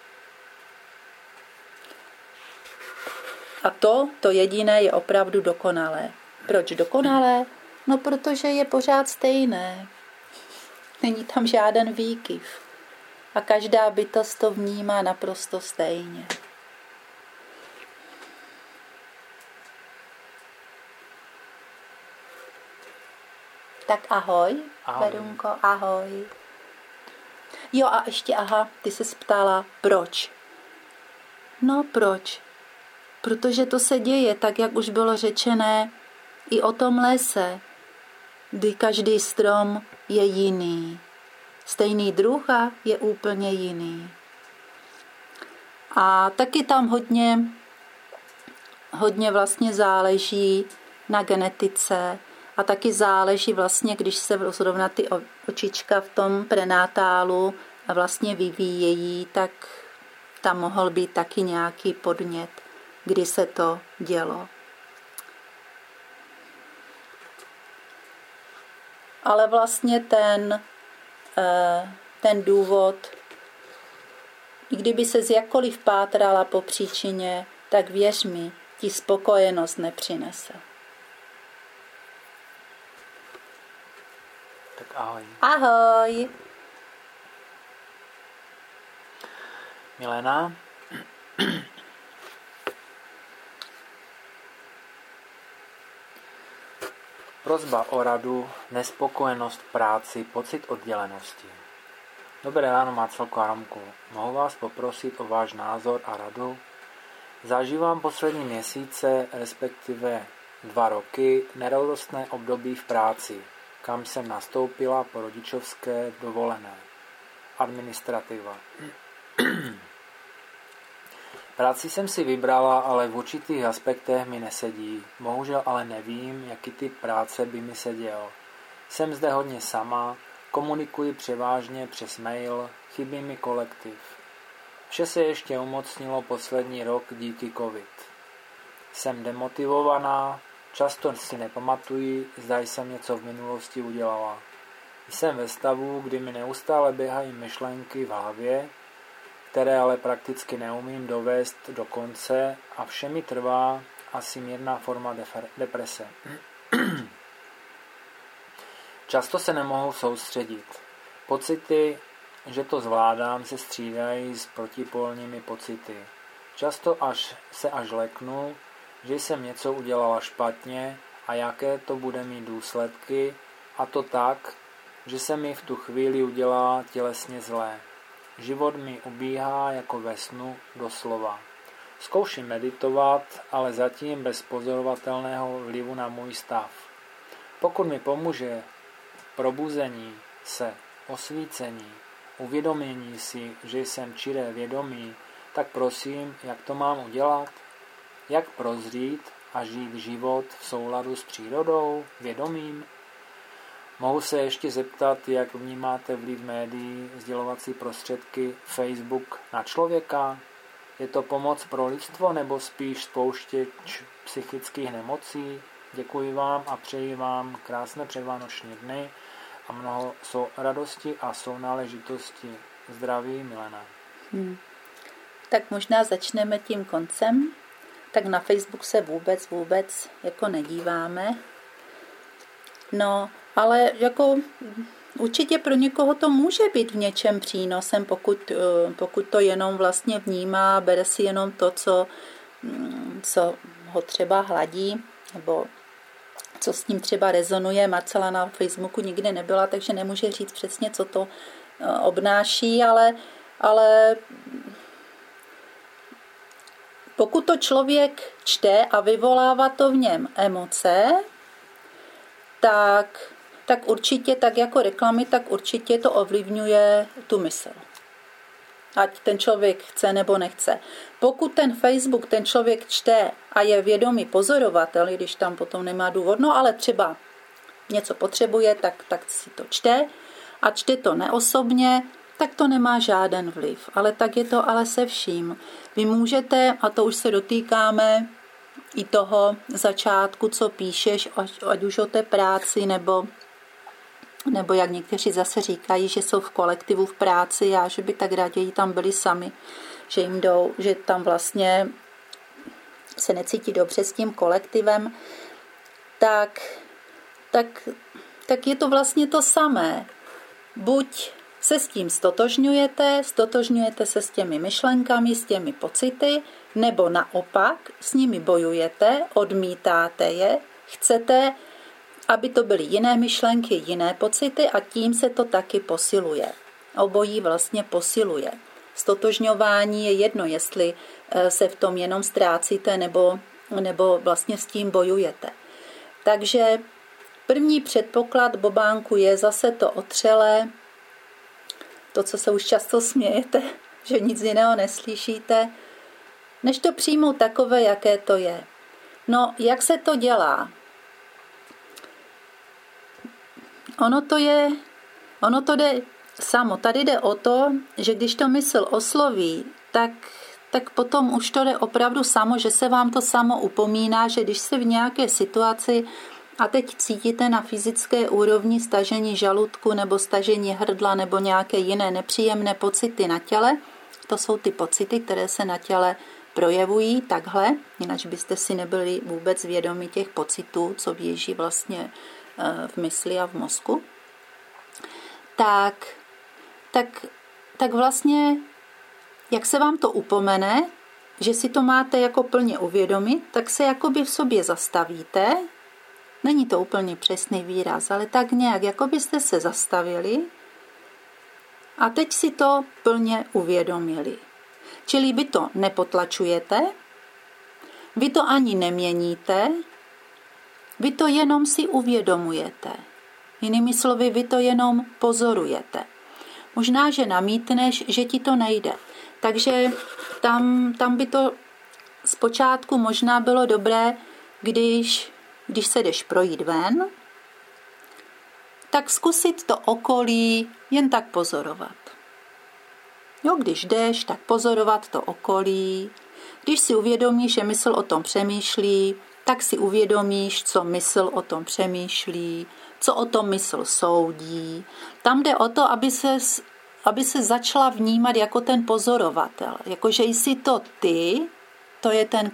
A to jediné je opravdu dokonalé. Proč dokonalé? No, protože je pořád stejné. Není tam žáden výkyv. A každá bytost to vnímá naprosto stejně. Tak ahoj, Verunko, ahoj. Jo a ještě ty se ptala, proč? No proč? Protože to se děje, tak jak už bylo řečené, i o tom lese, kdy každý strom je jiný. Stejný druh je úplně jiný. A taky tam hodně vlastně záleží na genetice a taky záleží vlastně, když se zrovna ty očička v tom prenatálu vlastně vyvíjejí, tak tam mohl být taky nějaký podnět, kdy se to dělo. Ale vlastně ten důvod, i kdyby se jakkoliv pátrala po příčině, tak věř mi, ti spokojenost nepřinese. Tak ahoj. Ahoj. Milena. Prosba o radu, nespokojenost v práci, pocit oddělenosti. Dobré ráno, Marcelko a Romku. Mohu vás poprosit o váš názor a radu? Zažívám poslední měsíce, respektive 2 roky, neradostné období v práci, kam jsem nastoupila po rodičovské dovolené. Administrativa. Práci jsem si vybrala, ale v určitých aspektech mi nesedí. Bohužel ale nevím, jaký typ práce by mi seděl. Jsem zde hodně sama, komunikuji převážně přes mail, chybí mi kolektiv. Vše se ještě umocnilo poslední rok díky covid. Jsem demotivovaná, často si nepamatuji, zda jsem něco v minulosti udělala. Jsem ve stavu, kdy mi neustále běhají myšlenky v hlavě, které ale prakticky neumím dovést do konce a vše mi trvá asi mírná forma deprese. Často se nemohu soustředit. Pocity, že to zvládám, se střídají s protipolními pocity. Často až leknu, že jsem něco udělala špatně a jaké to bude mít důsledky, a to tak, že se mi v tu chvíli udělá tělesně zlé. Život mi ubíhá jako ve snu doslova. Zkouším meditovat, ale zatím bez pozorovatelného vlivu na můj stav. Pokud mi pomůže probuzení se, osvícení, uvědomění si, že jsem čiré vědomí, tak prosím, jak to mám udělat? Jak prozřít a žít život v souladu s přírodou, vědomím? Mohu se ještě zeptat, jak vnímáte vliv médií, sdělovací prostředky, Facebook na člověka? Je to pomoc pro lidstvo nebo spíš spouštěč psychických nemocí? Děkuji vám a přeji vám krásné předvánoční dny a mnoho radosti a sounáležitosti. Zdraví, Milena. Tak možná začneme tím koncem. Tak na Facebook se vůbec jako nedíváme. No, ale jako určitě pro někoho to může být v něčem přínosem, pokud to jenom vlastně vnímá, bere si jenom to, co ho třeba hladí, nebo co s ním třeba rezonuje. Marcela na Facebooku nikdy nebyla, takže nemůže říct přesně, co to obnáší, ale pokud to člověk čte a vyvolává to v něm emoce, tak určitě, tak jako reklamy, tak určitě to ovlivňuje tu mysl. Ať ten člověk chce nebo nechce. Pokud ten Facebook ten člověk čte a je vědomý pozorovatel, když tam potom nemá důvod, no ale třeba něco potřebuje, tak si to čte a čte to neosobně, tak to nemá žádný vliv. Ale tak je to ale se vším. Vy můžete, a to už se dotýkáme i toho začátku, co píšeš, ať už o té práci, nebo jak někteří zase říkají, že jsou v kolektivu v práci a že by tak raději tam byli sami, že tam vlastně se necítí dobře s tím kolektivem, tak je to vlastně to samé. Buď se s tím stotožňujete se s těmi myšlenkami, s těmi pocity, nebo naopak s nimi bojujete, odmítáte je, chcete, aby to byly jiné myšlenky, jiné pocity a tím se to taky posiluje. Obojí vlastně posiluje. Stotožňování je jedno, jestli se v tom jenom ztrácíte nebo vlastně s tím bojujete. Takže první předpoklad Bobánku je zase to otřelé, to, co se už často smějete, že nic jiného neslyšíte, než to přijmout takové, jaké to je. No, jak se to dělá? Ono to jde samo. Tady jde o to, že když to mysl osloví, tak potom už to jde opravdu samo, že se vám to samo upomíná, že když se v nějaké situaci a teď cítíte na fyzické úrovni stažení žaludku nebo stažení hrdla nebo nějaké jiné nepříjemné pocity na těle, to jsou ty pocity, které se na těle projevují takhle, jinak byste si nebyli vůbec vědomi těch pocitů, co běží vlastně v mysli a v mozku, tak vlastně, jak se vám to upomene, že si to máte jako plně uvědomit, tak se jakoby v sobě zastavíte. Není to úplně přesný výraz, ale tak nějak, jako byste se zastavili a teď si to plně uvědomili. Čili vy to nepotlačujete, vy to ani neměníte, vy to jenom si uvědomujete. Jinými slovy, vy to jenom pozorujete. Možná, že namítneš, že ti to nejde. Takže tam by to zpočátku možná bylo dobré, když se jdeš projít ven, tak zkusit to okolí jen tak pozorovat. Jo, když jdeš, tak pozorovat to okolí. Když si uvědomíš, že mysl o tom přemýšlí, tak si uvědomíš, co mysl o tom přemýšlí, co o tom mysl soudí. Tam jde o to, aby se začala vnímat jako ten pozorovatel. Jakože jsi to ty, to je ten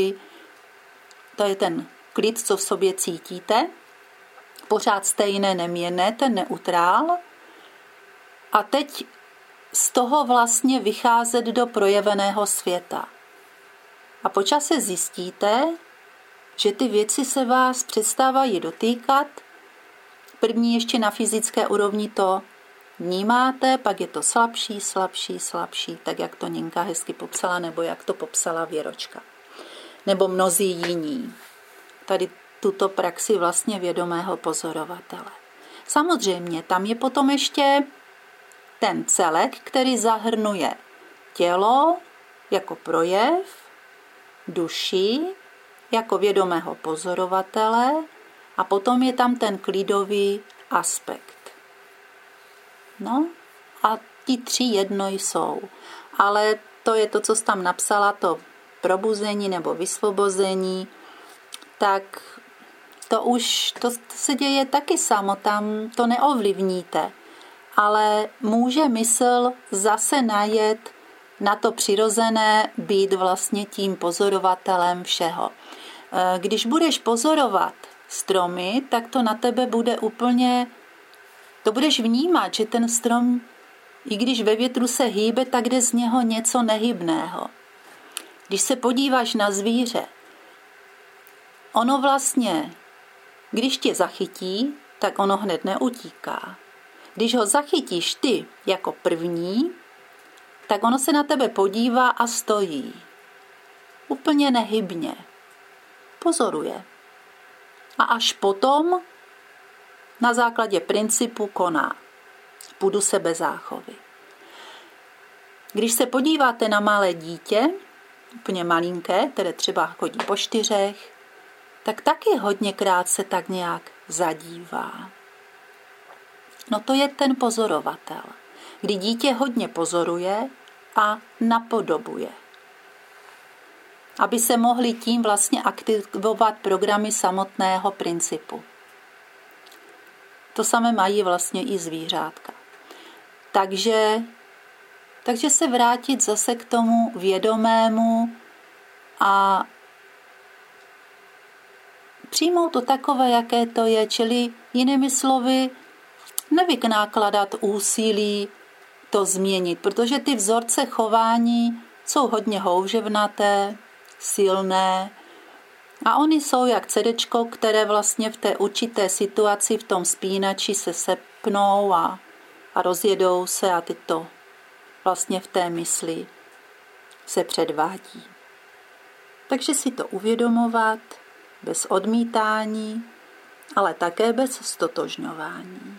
klid, co v sobě cítíte, pořád stejné, neměnné, ten neutrál. A teď z toho vlastně vycházet do projeveného světa. A po čase zjistíte, že ty věci se vás přestávají dotýkat. První ještě na fyzické úrovni to vnímáte, pak je to slabší, tak jak to Ninka hezky popsala, nebo jak to popsala Věročka. Nebo mnozí jiní. Tady tuto praxi vlastně vědomého pozorovatele. Samozřejmě, tam je potom ještě ten celek, který zahrnuje tělo jako projev, duši jako vědomého pozorovatele a potom je tam ten klidový aspekt. No a ti tři jedno jsou. Ale to je to, co jsi tam napsala, to probuzení nebo vysvobození, tak to se děje taky samo, tam to neovlivníte. Ale může mysl zase najet na to přirozené, být vlastně tím pozorovatelem všeho. Když budeš pozorovat stromy, tak to na tebe bude to budeš vnímat, že ten strom, i když ve větru se hýbe, tak jde z něho něco nehybného. Když se podíváš na zvíře, ono vlastně, když tě zachytí, tak ono hned neutíká. Když ho zachytíš ty jako první, tak ono se na tebe podívá a stojí. Úplně nehybně. Pozoruje. A až potom na základě principu koná. Budu sebezáchovy. Když se podíváte na malé dítě, úplně malinké, které třeba chodí po 4, tak taky hodněkrát se tak nějak zadívá. No to je ten pozorovatel, kdy dítě hodně pozoruje a napodobuje. Aby se mohly tím vlastně aktivovat programy samotného principu. To samé mají vlastně i zvířátka. Takže se vrátit zase k tomu vědomému a přijmout to takové, jaké to je, čili jinými slovy nevynákladat úsilí to změnit, protože ty vzorce chování jsou hodně houževnaté, silné a oni jsou jak CDčko, které vlastně v té určité situaci v tom spínači se sepnou a rozjedou se a ty to vlastně v té mysli se předvádí. Takže si to uvědomovat bez odmítání, ale také bez stotožňování.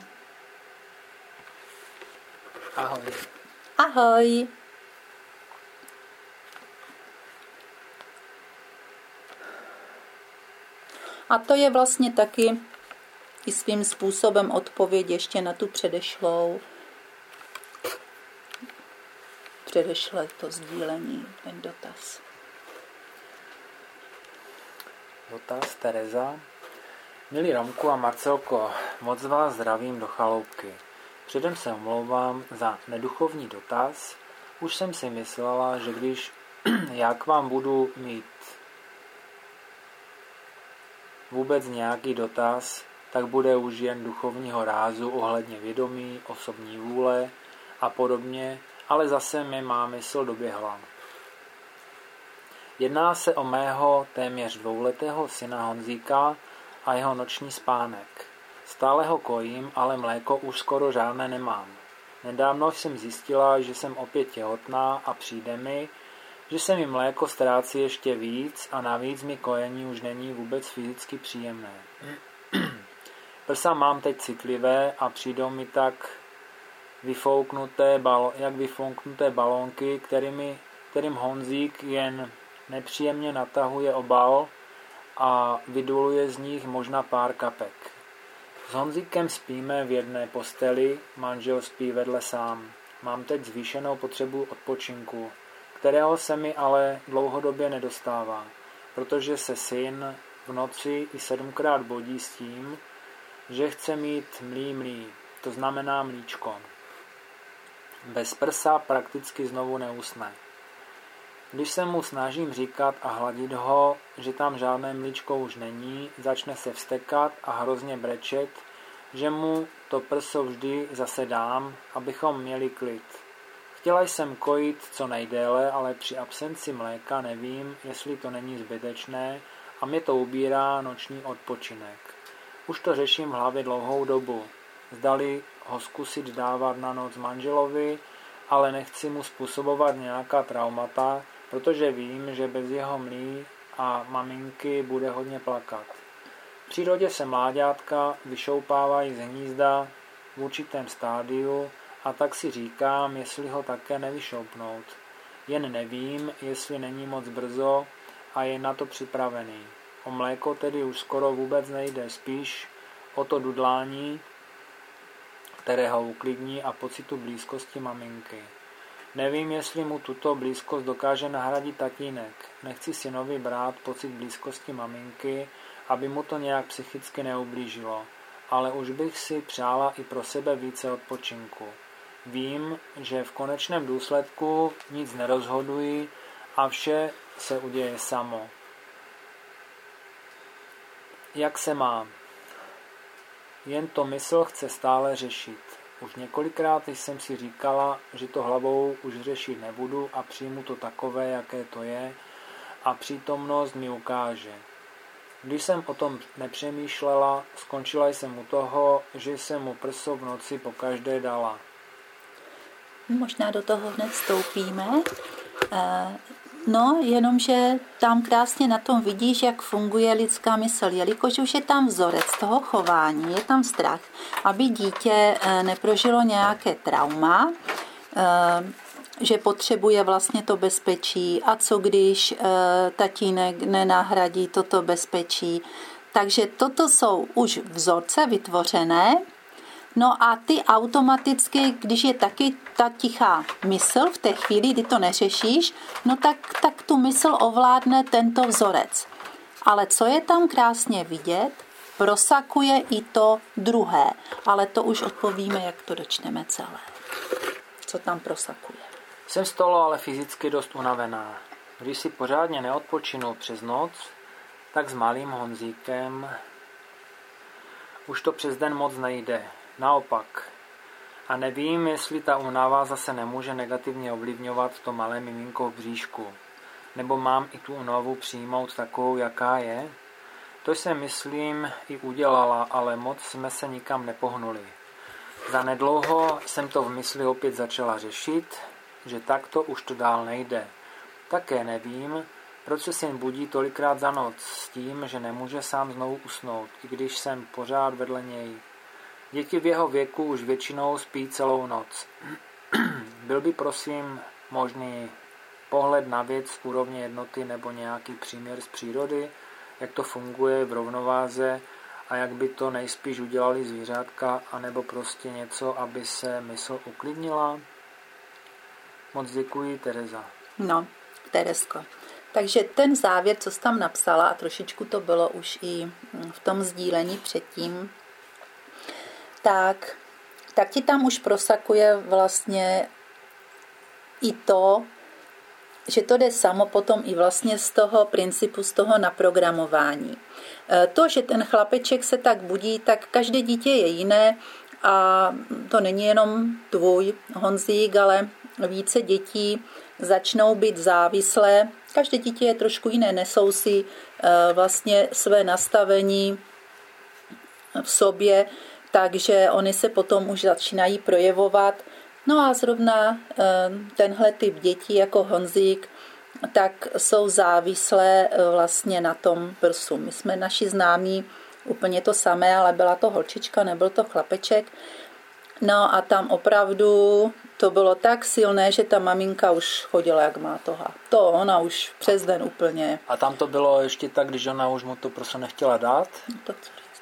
Ahoj. Ahoj. A to je vlastně taky i svým způsobem odpověď ještě na tu předešlé to sdílení, ten dotaz. Dotaz Tereza. Milí Romku a Marcelko, moc vás zdravím do chaloupky. Předem se omlouvám za neduchovní dotaz. Už jsem si myslela, že když já k vám budu mít vůbec nějaký dotaz, tak bude už jen duchovního rázu ohledně vědomí, osobní vůle a podobně, ale zase mi má mysl doběhla. Jedná se o mého téměř 2letého syna Honzíka a jeho noční spánek. Stále ho kojím, ale mléko už skoro žádné nemám. Nedávno jsem zjistila, že jsem opět těhotná a přijde mi, že se mi mléko ztrácí ještě víc a navíc mi kojení už není vůbec fyzicky příjemné. Prsa mám teď citlivé a přijdou mi tak vyfouknuté balónky, kterým Honzík jen nepříjemně natahuje obal a vyduluje z nich možná pár kapek. S Honzíkem spíme v jedné posteli, manžel spí vedle sám. Mám teď zvýšenou potřebu odpočinku, kterého se mi ale dlouhodobě nedostává, protože se syn v noci i 7krát bodí s tím, že chce mít mlí, to znamená mlíčko. Bez prsa prakticky znovu neusne. Když se mu snažím říkat a hladit ho, že tam žádné mlíčko už není, začne se vztekat a hrozně brečet, že mu to prso vždy zase dám, abychom měli klid. Chtěla jsem kojit co nejdéle, ale při absenci mléka nevím, jestli to není zbytečné a mě to ubírá noční odpočinek. Už to řeším v hlavě dlouhou dobu. Zdali ho zkusit dávat na noc manželovi, ale nechci mu způsobovat nějaká traumata, protože vím, že bez jeho mlí a maminky bude hodně plakat. V přírodě se mláďátka vyšoupávají z hnízda v určitém stádiu a tak si říkám, jestli ho také nevyšoupnout. Jen nevím, jestli není moc brzo a je na to připravený. O mléko tedy už skoro vůbec nejde, spíš o to dudlání, které ho uklidní a pocitu blízkosti maminky. Nevím, jestli mu tuto blízkost dokáže nahradit tatínek. Nechci synovi brát pocit blízkosti maminky, aby mu to nějak psychicky neublížilo, ale už bych si přála i pro sebe více odpočinku. Vím, že v konečném důsledku nic nerozhoduji a vše se uděje samo. Jak se mám? Jen to mysl chce stále řešit. Už několikrát jsem si říkala, že to hlavou už řešit nebudu a přijmu to takové, jaké to je a přítomnost mi ukáže. Když jsem o tom nepřemýšlela, skončila jsem u toho, že jsem mu prso v noci pokaždé dala. Možná do toho hned vstoupíme. No, jenomže tam krásně na tom vidíš, jak funguje lidská mysl, jelikož už je tam vzorec toho chování, je tam strach, aby dítě neprožilo nějaké trauma, že potřebuje vlastně to bezpečí a co když tatínek nenahradí toto bezpečí. Takže toto jsou už vzorce vytvořené. No a ty automaticky, když je taky ta tichá mysl v té chvíli, kdy to neřešíš, no tak tu mysl ovládne tento vzorec. Ale co je tam krásně vidět, prosakuje i to druhé. Ale to už odpovíme, jak to dočteme celé. Co tam prosakuje. Jsem z toho ale fyzicky dost unavená. Když si pořádně neodpočinu přes noc, tak s malým Honzíkem už to přes den moc nejde. Naopak. A nevím, jestli ta únava zase nemůže negativně ovlivňovat to malé miminko v bříšku. Nebo mám i tu únavu přijmout takovou, jaká je? To jsem, myslím, i udělala, ale moc jsme se nikam nepohnuli. Zanedlouho jsem to v mysli opět začala řešit, že takto už to dál nejde. Také nevím, proč se syn budí tolikrát za noc s tím, že nemůže sám znovu usnout, i když jsem pořád vedle něj. Děti v jeho věku už většinou spí celou noc. Byl by prosím možný pohled na věc z úrovně jednoty nebo nějaký příměr z přírody, jak to funguje v rovnováze a jak by to nejspíš udělali zvířátka, anebo prostě něco, aby se mysl uklidnila? Moc děkuji, Tereza. No, Teresko. Takže ten závěr, co jsi tam napsala, a trošičku to bylo už i v tom sdílení předtím, tak ti tam už prosakuje vlastně i to, že to jde samo potom i vlastně z toho principu, z toho naprogramování. To, že ten chlapeček se tak budí, tak každé dítě je jiné a to není jenom tvůj Honzík, ale více dětí začnou být závislé. Každé dítě je trošku jiné, nesou si vlastně své nastavení v sobě, takže oni se potom už začínají projevovat. No a zrovna tenhle typ dětí jako Honzík, tak jsou závislé vlastně na tom prsu. My jsme naši známí úplně to samé, ale byla to holčička, nebyl to chlapeček. No a tam opravdu to bylo tak silné, že ta maminka už chodila jak mátoha. To ona už přes den úplně. A tam to bylo ještě tak, když ona už mu to prso nechtěla dát, No to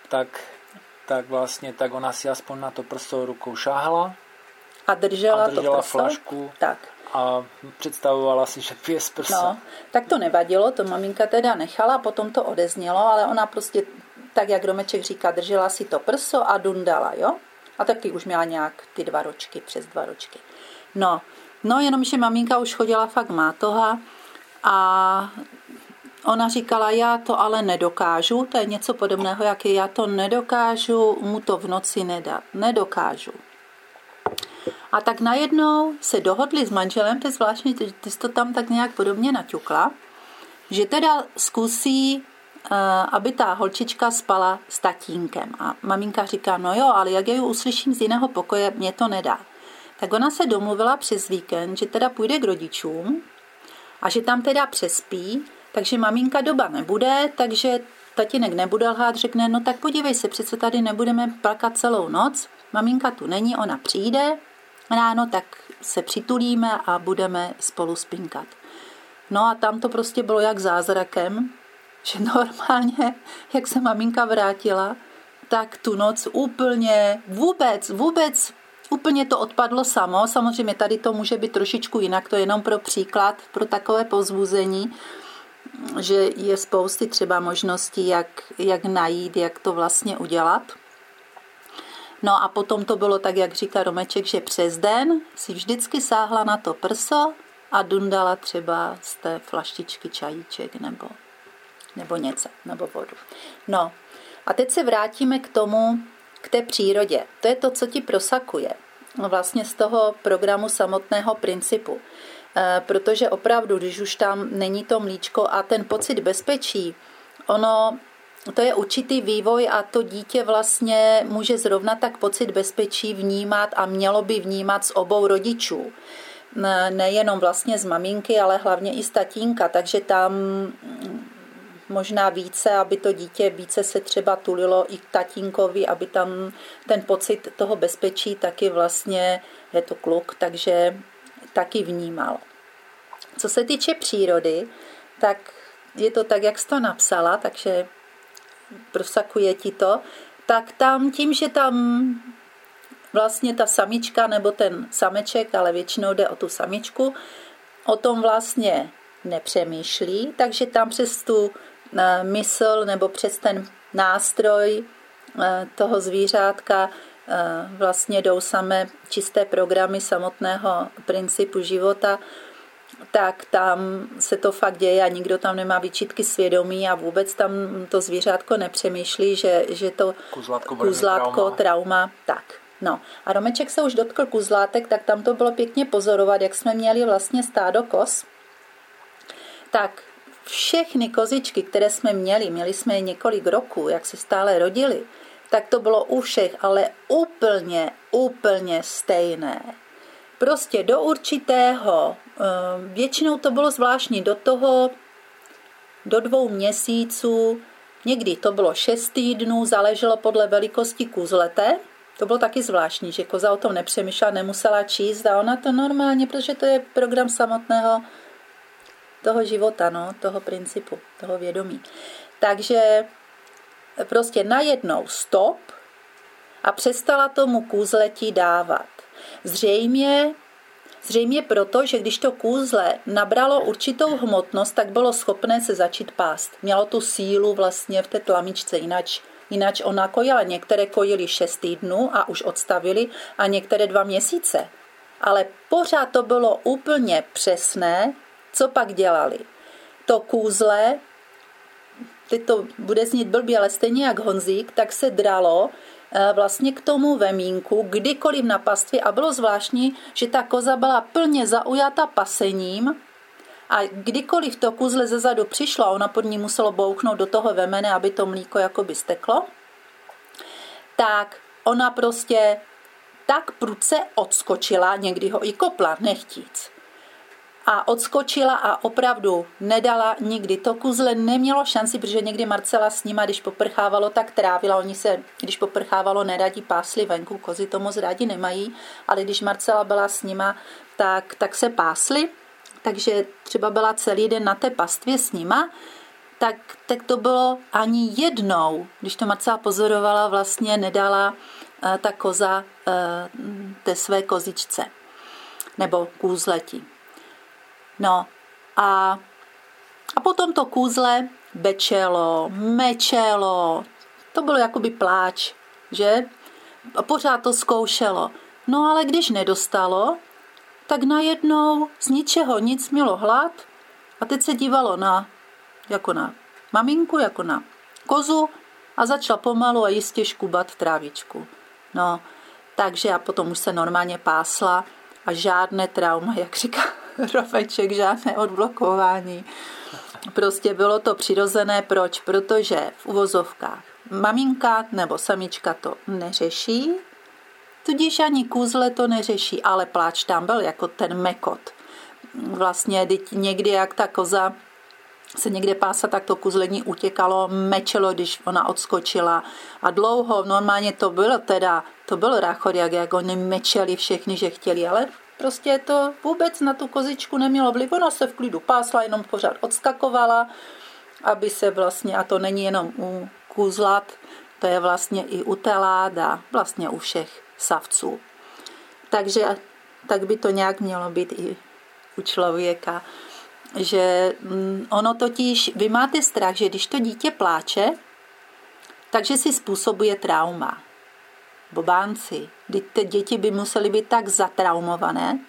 tak ona si aspoň na to prso rukou šáhala a držela to prso. flašku tak. a představovala si, že pije z prsa. No, tak to nevadilo, to maminka teda nechala, potom to odeznělo, ale ona prostě, tak jak Romeček říká, držela si to prso a dundala, jo? A taky už měla nějak ty 2 ročky, přes 2 ročky. No, jenomže maminka už chodila fakt mátoha a ona říkala, já to ale nedokážu, to je něco podobného, jak já to nedokážu mu to v noci nedat, nedokážu. A tak najednou se dohodli s manželem, to je zvláštní, ty jsi to tam tak nějak podobně naťukla, že teda zkusí, aby ta holčička spala s tatínkem. A maminka říká, no jo, ale jak já ji uslyším z jiného pokoje, mě to nedá. Tak ona se domluvila přes víkend, že teda půjde k rodičům a že tam teda přespí, takže maminka doba nebude, takže tatínek nebude lhát, řekne, no tak podívej se, přece tady nebudeme plakat celou noc, maminka tu není, ona přijde, ráno tak se přitulíme a budeme spolu spinkat. No a tam to prostě bylo jak zázrakem, že normálně, jak se maminka vrátila, tak tu noc úplně vůbec úplně to odpadlo samo. Samozřejmě tady to může být trošičku jinak, to je jenom pro příklad, pro takové povzbuzení, že je spousty třeba možností, jak najít, jak to vlastně udělat. No a potom to bylo tak, jak říká Romeček, že přes den si vždycky sáhla na to prso a dundala třeba z té flaštičky čajíček nebo něco, nebo vodu. No a teď se vrátíme k té přírodě. To je to, co ti prosakuje vlastně z toho programu samotného principu. Protože opravdu, když už tam není to mlíčko a ten pocit bezpečí, to je určitý vývoj a to dítě vlastně může zrovna tak pocit bezpečí vnímat a mělo by vnímat z obou rodičů. Nejenom vlastně z maminky, ale hlavně i z tatínka, takže tam možná více, aby to dítě více se třeba tulilo i k tatínkovi, aby tam ten pocit toho bezpečí taky vlastně, je to kluk, takže taky vnímal. Co se týče přírody, tak je to tak, jak jsi to napsala, takže prosakuje ti to, tak tam tím, že tam vlastně ta samička nebo ten sameček, ale většinou jde o tu samičku, o tom vlastně nepřemýšlí, takže tam přes tu mysl nebo přes ten nástroj toho zvířátka vlastně jdou samé čisté programy samotného principu života, tak tam se to fakt děje a nikdo tam nemá výčitky svědomí a vůbec tam to zvířátko nepřemýšlí, že to kuzlátko, trauma. Tak. No a Romeček se už dotkl kuzlátek, tak tam to bylo pěkně pozorovat, jak jsme měli vlastně stádo koz. Tak všechny kozičky, které jsme měli jsme je několik roků, jak se stále rodily, tak to bylo u všech, ale úplně stejné. Prostě do určitého, většinou to bylo zvláštní, do 2 měsíců, někdy to bylo 6 týdnů, záleželo podle velikosti kůzlete. To bylo taky zvláštní, že koza o tom nepřemýšlela, nemusela číst a ona to normálně, protože to je program samotného toho života, toho principu, toho vědomí. Takže prostě najednou stop a přestala tomu kůzleti dávat. Zřejmě proto, že když to kůzle nabralo určitou hmotnost, tak bylo schopné se začít pást. Mělo tu sílu vlastně v té tlamičce, jinak ona kojila. Některé kojily 6 týdnů a už odstavili a některé 2 měsíce. Ale pořád to bylo úplně přesné, co pak dělali. To kůzle, teď to bude znít blbě, ale stejně jak Honzík, tak se dralo vlastně k tomu vemínku, kdykoliv na pastvě a bylo zvláštní, že ta koza byla plně zaujata pasením a kdykoliv to kůzle zezadu přišlo a ona pod ní muselo bouchnout do toho vemene, aby to mlíko jakoby steklo, tak ona prostě tak prudce odskočila, někdy ho i kopla, nechtíc. A odskočila a opravdu nedala nikdy. To kůzle nemělo šanci, protože někdy Marcela s nima, když poprchávalo, tak trávila. Oni se, když poprchávalo, neradi pásli venku, kozy to moc rádi nemají, ale když Marcela byla s nima, tak se pásli. Takže třeba byla celý den na té pastvě s nima, tak to bylo ani jednou, když to Marcela pozorovala, vlastně nedala ta koza té své kozičce nebo kůzleti. No a potom to kůzle bečelo, mečelo, to bylo jakoby pláč, že? A pořád to zkoušelo. No ale když nedostalo, tak najednou z ničeho nic mělo hlad a teď se dívalo jako na maminku, jako na kozu a začala pomalu a jistě škubat trávičku. No, takže a potom už se normálně pásla a žádné trauma, jak říká Romeček, žádné odblokování. Prostě bylo to přirozené. Proč? Protože v uvozovkách maminka nebo samička to neřeší, tudíž ani kůzle to neřeší, ale pláč tam byl jako ten mekot. Vlastně někdy, jak ta koza se někde pásla, tak to kůzlení utěkalo, mečelo, když ona odskočila a dlouho, normálně to byl ráchor, jak oni mečeli všechny, že chtěli, ale prostě to vůbec na tu kozičku nemělo vliv. Ona se v klidu pásla, jenom pořád odskakovala, aby se vlastně, a to není jenom u kůzlat, to je vlastně i u telát a vlastně u všech savců. Takže tak by to nějak mělo být i u člověka. Že ono totiž, vy máte strach, že když to dítě pláče, takže si způsobuje trauma. Bobánci, ty děti by musely být tak zatraumované,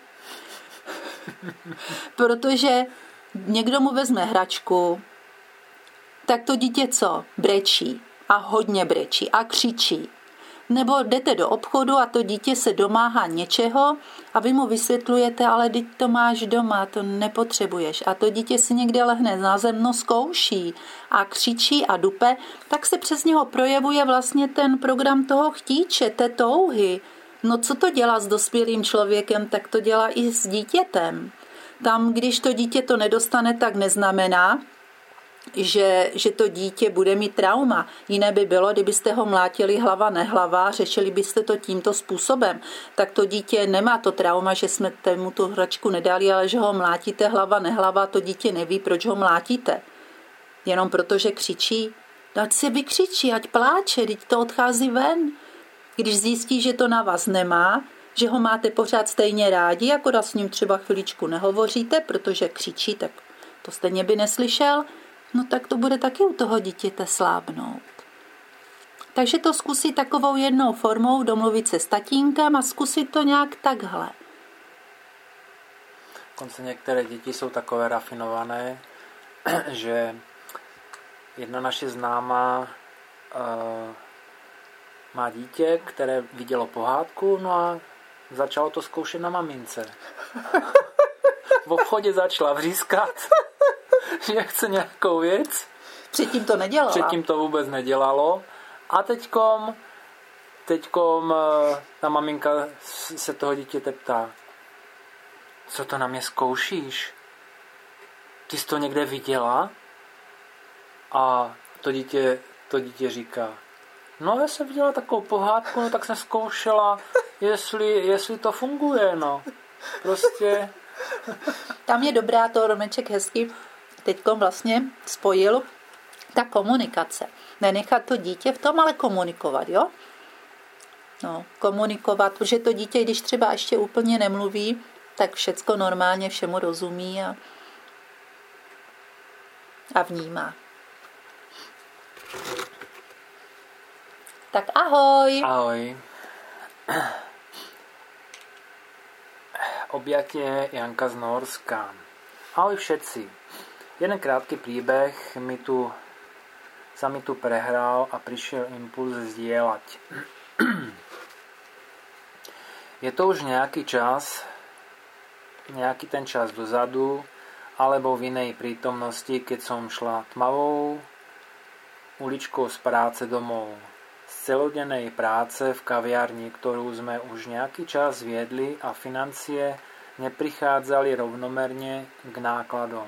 protože někdo mu vezme hračku, tak to dítě co? Brečí a hodně brečí a křičí. Nebo jdete do obchodu a to dítě se domáhá něčeho a vy mu vysvětlujete, ale teď to máš doma, to nepotřebuješ. A to dítě si někde lehne na zem, no zkouší a křičí a dupe, tak se přes něho projevuje vlastně ten program toho chtíče, té touhy. No co to dělá s dospělým člověkem, tak to dělá i s dítětem. Tam, když to dítě to nedostane, tak neznamená, že to dítě bude mít trauma. Jiné by bylo, kdybyste ho mlátili hlava nehlava, řešili byste to tímto způsobem. Tak to dítě nemá to trauma, že jsme mu tu hračku nedali, ale že ho mlátíte hlava nehlava, to dítě neví, proč ho mlátíte. Jenom proto, že křičí. Ať se vykřičí, ať pláče, teď to odchází ven. Když zjistí, že to na vás nemá, že ho máte pořád stejně rádi, akorát s ním třeba chviličku nehovoříte, protože křičí, tak to stejně by neslyšel, no tak to bude taky u toho dítěte slábnout. Takže to zkusit takovou jednou formou domluvit se s tatínkem a zkusit to nějak takhle. Dokonce některé děti jsou takové rafinované, že jedna naše známá má dítě, které vidělo pohádku, no a začalo to zkoušet na mamince. V obchodě začala vřískat, že chce nějakou věc. Předtím to nedělala. Předtím to vůbec nedělalo. A teďkom ta maminka se toho dítěte ptá, co to na mě zkoušíš? Ty jsi to někde viděla? A to dítě říká, no já jsem viděla takovou pohádku, no tak jsem zkoušela, jestli to funguje, no. Prostě. Tam je dobrá, to Romeček hezky teďkom vlastně spojil, ta komunikace. Nenechat to dítě v tom, ale komunikovat, jo? No, komunikovat, protože to dítě, když třeba ještě úplně nemluví, tak všecko normálně všemu rozumí a vnímá. Tak ahoj. Ahoj. Objatie Janka z Norska. Ahoj všetci. Jeden krátký príbeh sa mi tu prehral a prišiel impuls zdieľať. Je to už nejaký ten čas dozadu, alebo v inej prítomnosti, keď som šla tmavou uličkou z práce domov. Z celodennej práce v kaviarni, ktorú sme už nejaký čas viedli a financie neprichádzali rovnomerne k nákladom.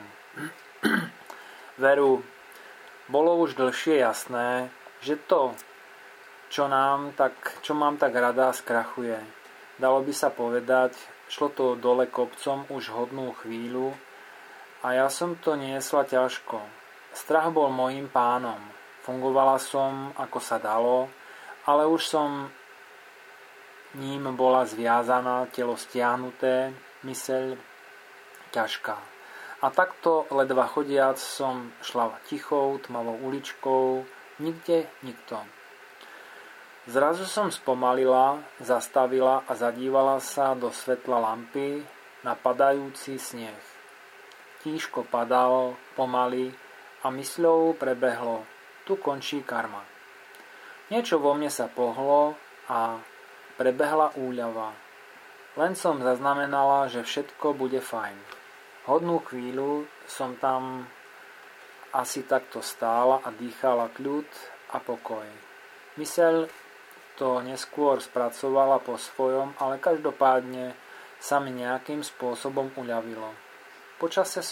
Veru, bolo už dlhšie jasné, že to, čo mám tak rada, skrachuje. Dalo by sa povedať, šlo to dole kopcom už hodnú chvíľu a ja som to niesla ťažko. Strach bol mojím pánom. Fungovala som, ako sa dalo, ale už som ním bola zviazaná, telo stiahnuté, myseľ ťažká. A takto ledva chodiac som šla tichou, tmavou uličkou, nikde nikto. Zrazu som spomalila, zastavila a zadívala sa do svetla lampy na padajúci sneh. Tížko padal pomaly a mysľou prebehlo, tu končí karma. Niečo vo mne sa pohlo a prebehla úľava. Len som zaznamenala, že všetko bude fajn. Hodnú chvíľu som tam asi takto stála a dýchala kľud a pokoj. Myseľ to neskôr spracovala po svojom, ale každopádne sa mi nejakým spôsobom uľavilo. Počase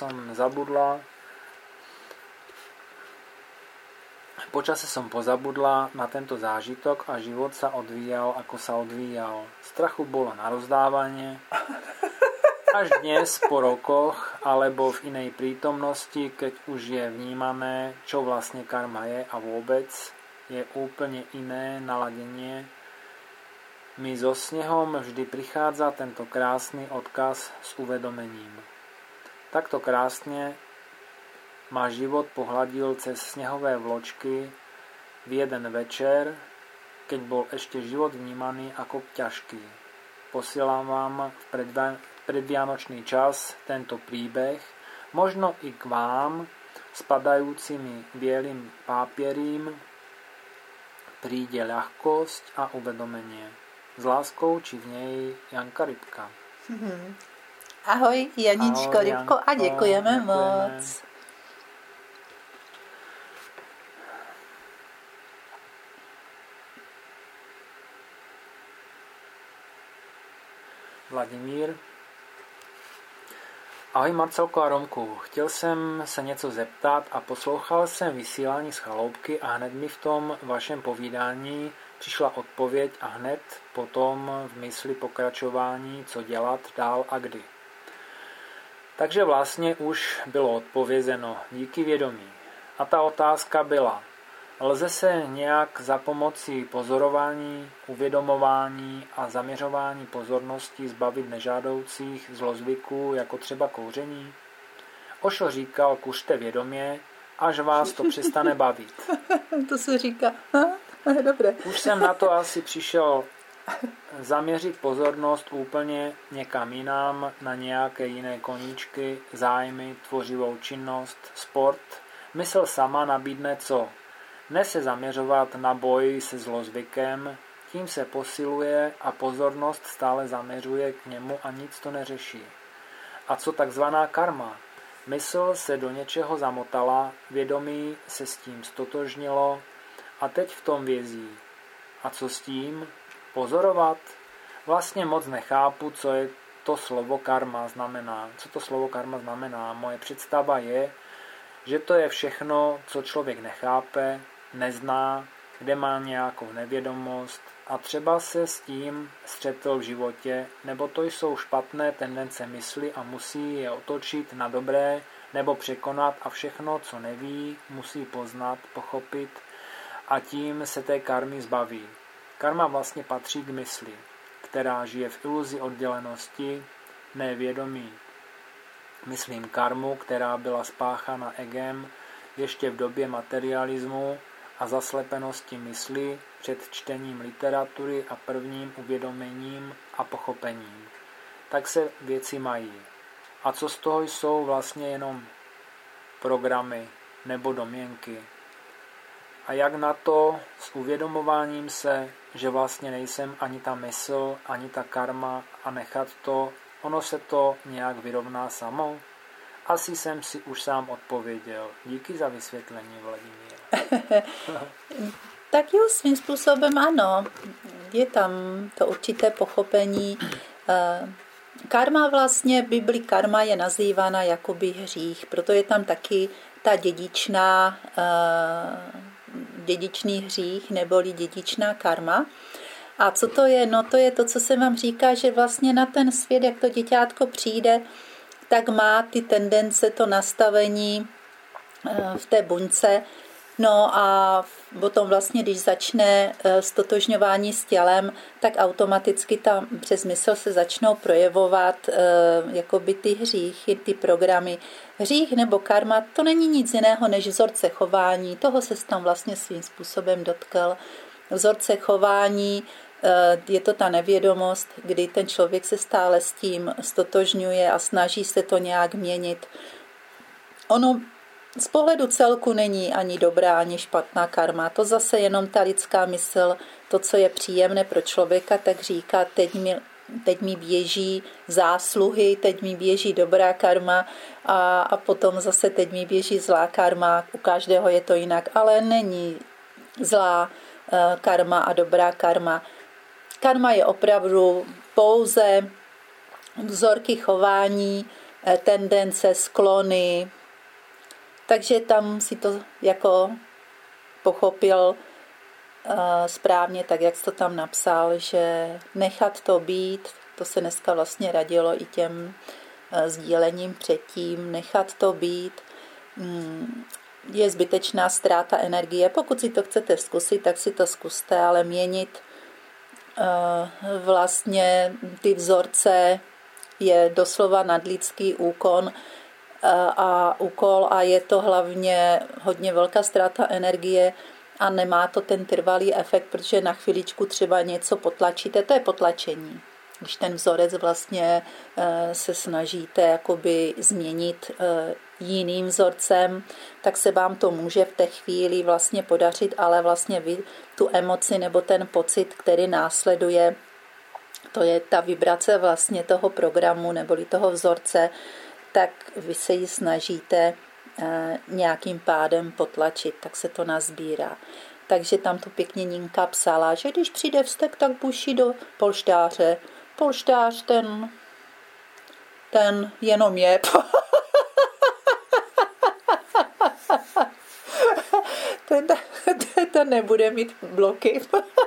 som pozabudla na tento zážitok a život sa odvíjal, ako sa odvíjal. Strachu bolo na rozdávanie. Až dnes, po rokoch, alebo v inej prítomnosti, keď už je vnímané, čo vlastne karma je a vôbec je úplne iné naladenie mi so snehom vždy prichádza tento krásny odkaz s uvedomením. Takto krásne ma život pohľadil cez snehové vločky v jeden večer, keď bol ešte život vnímaný ako ťažký. Posielam vám v predvianočný čas tento príbeh, možno i k vám, spadajúcimi bielým papierím, príde ľahkosť a uvedomenie. S láskou, či v nej Janka Rybka. Ahoj Janíčko, ahoj, Rybko, a děkujeme moc. Vladimír. Ahoj Marcelko a Romku, chtěl jsem se něco zeptat a poslouchal jsem vysílání z chaloupky a hned mi v tom vašem povídání přišla odpověď a hned potom v mysli pokračování, co dělat dál a kdy. Takže vlastně už bylo odpovězeno, díky vědomí. A ta otázka byla, lze se nějak za pomocí pozorování, uvědomování a zaměřování pozornosti zbavit nežádoucích zlozvyků, jako třeba kouření? Ošo říkal, kuřte vědomě, až vás to přestane bavit. To se říká. Dobré. Už jsem na to asi přišel zaměřit pozornost úplně někam jinam, na nějaké jiné koníčky, zájmy, tvořivou činnost, sport. Mysl sama nabídne co? Ne se zaměřovat na boj se zlozvykem, tím se posiluje a pozornost stále zaměřuje k němu a nic to neřeší. A co takzvaná karma? Mysl se do něčeho zamotala, vědomí se s tím stotožnilo a teď v tom vězí. A co s tím? Pozorovat? Vlastně moc nechápu, co je to slovo karma znamená. Co to slovo karma znamená? Moje představa je, že to je všechno, co člověk nechápe, nezná, kde má nějakou nevědomost a třeba se s tím střetl v životě, nebo to jsou špatné tendence mysli a musí je otočit na dobré nebo překonat a všechno, co neví, musí poznat, pochopit a tím se té karmy zbaví. Karma vlastně patří k mysli, která žije v iluzi oddělenosti, nevědomí. Myslím karmu, která byla spáchána egem ještě v době materialismu a zaslepenosti mysli před čtením literatury a prvním uvědomením a pochopením. Tak se věci mají. A co z toho jsou vlastně jenom programy nebo domněnky? A jak na to s uvědomováním se, že vlastně nejsem ani ta mysl, ani ta karma a nechat to, ono se to nějak vyrovná samo? Asi jsem si už sám odpověděl. Díky za vysvětlení, Vladimír. Tak jo, svým způsobem ano. Je tam to určité pochopení. Karma vlastně, v Bibli karma je nazývána jakoby hřích, proto je tam taky ta dědičný hřích neboli dědičná karma. A co to je? No to je to, co se vám říká, že vlastně na ten svět, jak to děťátko přijde, tak má ty tendence, to nastavení v té buňce. No a potom vlastně, když začne stotožňování s tělem, tak automaticky tam přes mysl se začnou projevovat jakoby ty hříchy, ty programy. Hřích nebo karma, to není nic jiného než vzorce chování. Toho se tam vlastně svým způsobem dotkl. Vzorce chování, je to ta nevědomost, kdy ten člověk se stále s tím stotožňuje a snaží se to nějak měnit. Ono z pohledu celku není ani dobrá, ani špatná karma. To zase jenom ta lidská mysl, to, co je příjemné pro člověka, tak říká, teď mi běží zásluhy, teď mi běží dobrá karma a potom zase teď mi běží zlá karma. U každého je to jinak, ale není zlá karma a dobrá karma. Karma je opravdu pouze vzorky chování, tendence, sklony. Takže tam si to jako pochopil správně, tak jak jsi to tam napsal, že nechat to být, to se dneska vlastně radilo i těm sdílením předtím, nechat to být, je zbytečná ztráta energie. Pokud si to chcete zkusit, tak si to zkuste, ale měnit vlastně ty vzorce je doslova nadlidský úkol a je to hlavně hodně velká ztráta energie a nemá to ten trvalý efekt, protože na chviličku třeba něco potlačíte, to je potlačení. Když ten vzorec vlastně se snažíte jakoby změnit jiným vzorcem, tak se vám to může v té chvíli vlastně podařit, ale vlastně vy tu emoci nebo ten pocit, který následuje, to je ta vibrace vlastně toho programu neboli toho vzorce, tak vy se ji snažíte nějakým pádem potlačit, tak se to nazbírá. Takže tam to pěkně Ninka psala, že když přijde vztek, tak buší do polštáře. Polštář ten jenom je. ten nebude mít bloky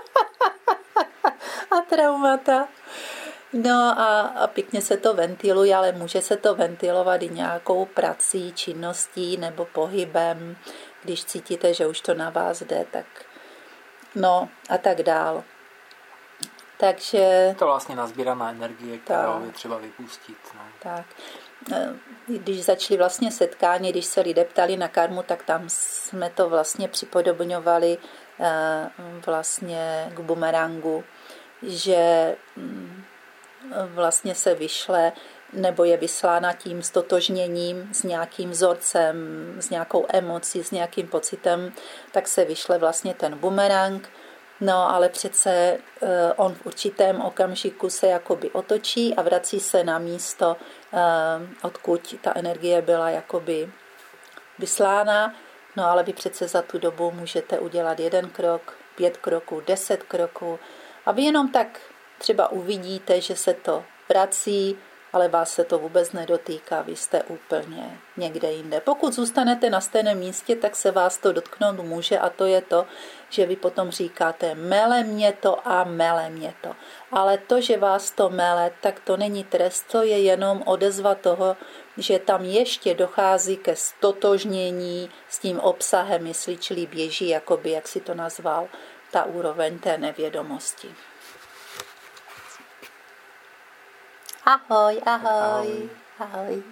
a traumata. No a pěkně se to ventiluje, ale může se to ventilovat i nějakou prací, činností nebo pohybem, když cítíte, že už to na vás jde, tak no a tak dál. Takže... To vlastně nazbíraná energie, kterou je třeba vypustit. No. Tak. Když začali vlastně setkání, když se lidé ptali na karmu, tak tam jsme to vlastně připodobňovali vlastně k bumerangu, že vlastně se vyšle nebo je vyslána tím stotožněním s nějakým vzorcem, s nějakou emocí, s nějakým pocitem, tak se vyšle vlastně ten bumerang. No, ale přece on v určitém okamžiku se jakoby otočí a vrací se na místo, odkud ta energie byla jakoby vyslána. No, ale vy přece za tu dobu můžete udělat 1 krok, 5 kroků, 10 kroků a vy jenom tak třeba uvidíte, že se to vrací, ale vás se to vůbec nedotýká, vy jste úplně někde jinde. Pokud zůstanete na stejném místě, tak se vás to dotknout může a to je to, že vy potom říkáte mele mě to a mele mě to. Ale to, že vás to mele, tak to není trest, to je jenom odezva toho, že tam ještě dochází ke stotožnění s tím obsahem mysli, čili běží, jakoby, jak si to nazval, ta úroveň té nevědomosti. Ahoj, ahoj, ahoj.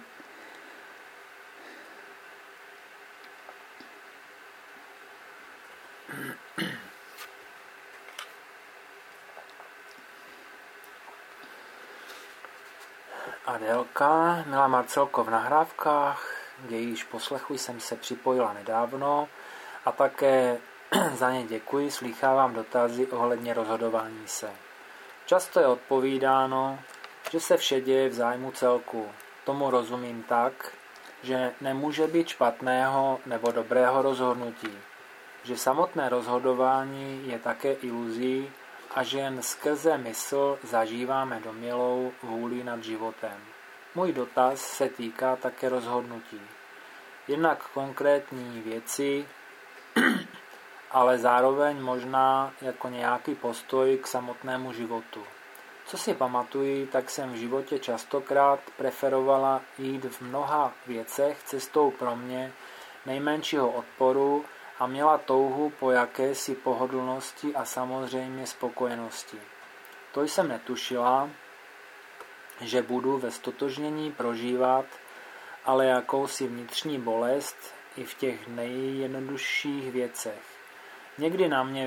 Adélka, milá Marcelko, v nahrávkách, jejíž poslechu jsem se připojila nedávno a také za ně děkuji, slýchávám dotazy ohledně rozhodování se. Často je odpovídáno, že se vše děje v zájmu celku. Tomu rozumím tak, že nemůže být špatného nebo dobrého rozhodnutí, že samotné rozhodování je také iluzí a že jen skrze mysl zažíváme domnělou vůli nad životem. Můj dotaz se týká také rozhodnutí. Jednak konkrétní věci, ale zároveň možná jako nějaký postoj k samotnému životu. Co si pamatuji, tak jsem v životě častokrát preferovala jít v mnoha věcech cestou pro mě nejmenšího odporu a měla touhu po jakési pohodlnosti a samozřejmě spokojenosti. To jsem netušila, že budu ve stotožnění prožívat ale jakousi vnitřní bolest i v těch nejjednodušších věcech. Někdy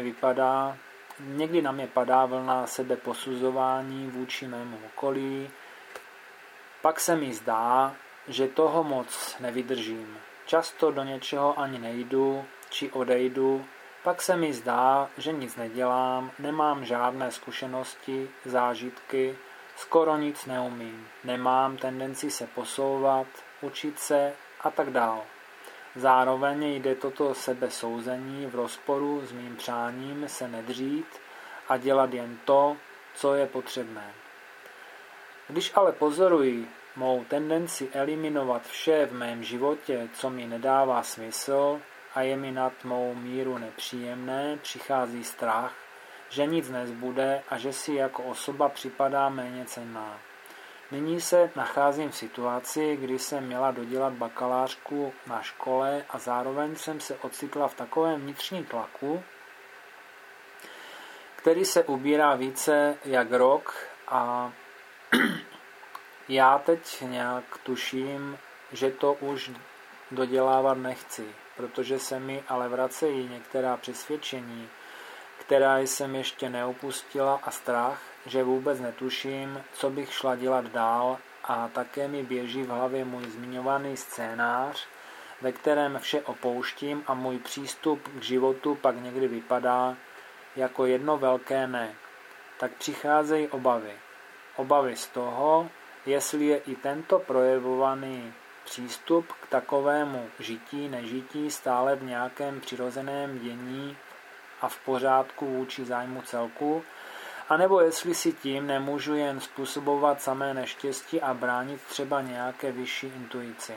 na mě padá vlna sebeposuzování vůči mému okolí, pak se mi zdá, že toho moc nevydržím. Často do něčeho ani nejdu, či odejdu, pak se mi zdá, že nic nedělám, nemám žádné zkušenosti, zážitky, skoro nic neumím, nemám tendenci se posouvat, učit se a tak dál. Zároveň jde toto sebesouzení v rozporu s mým přáním se nedřít a dělat jen to, co je potřebné. Když ale pozoruji mou tendenci eliminovat vše v mém životě, co mi nedává smysl a je mi nad mou míru nepříjemné, přichází strach, že nic nezbude a že si jako osoba připadá méněcenná. Nyní se nacházím v situaci, kdy jsem měla dodělat bakalářku na škole a zároveň jsem se ocitla v takovém vnitřním tlaku, který se ubírá více jak rok a já teď nějak tuším, že to už dodělávat nechci, protože se mi ale vracejí některá přesvědčení, která jsem ještě neopustila a strach, že vůbec netuším, co bych šla dělat dál a také mi běží v hlavě můj zmiňovaný scénář, ve kterém vše opouštím a můj přístup k životu pak někdy vypadá jako jedno velké ne. Tak přicházejí obavy. Obavy z toho, jestli je i tento projevovaný přístup k takovému žití, nežití stále v nějakém přirozeném dění a v pořádku vůči zájmu celku, anebo jestli si tím nemůžu jen způsobovat samé neštěstí a bránit třeba nějaké vyšší intuici.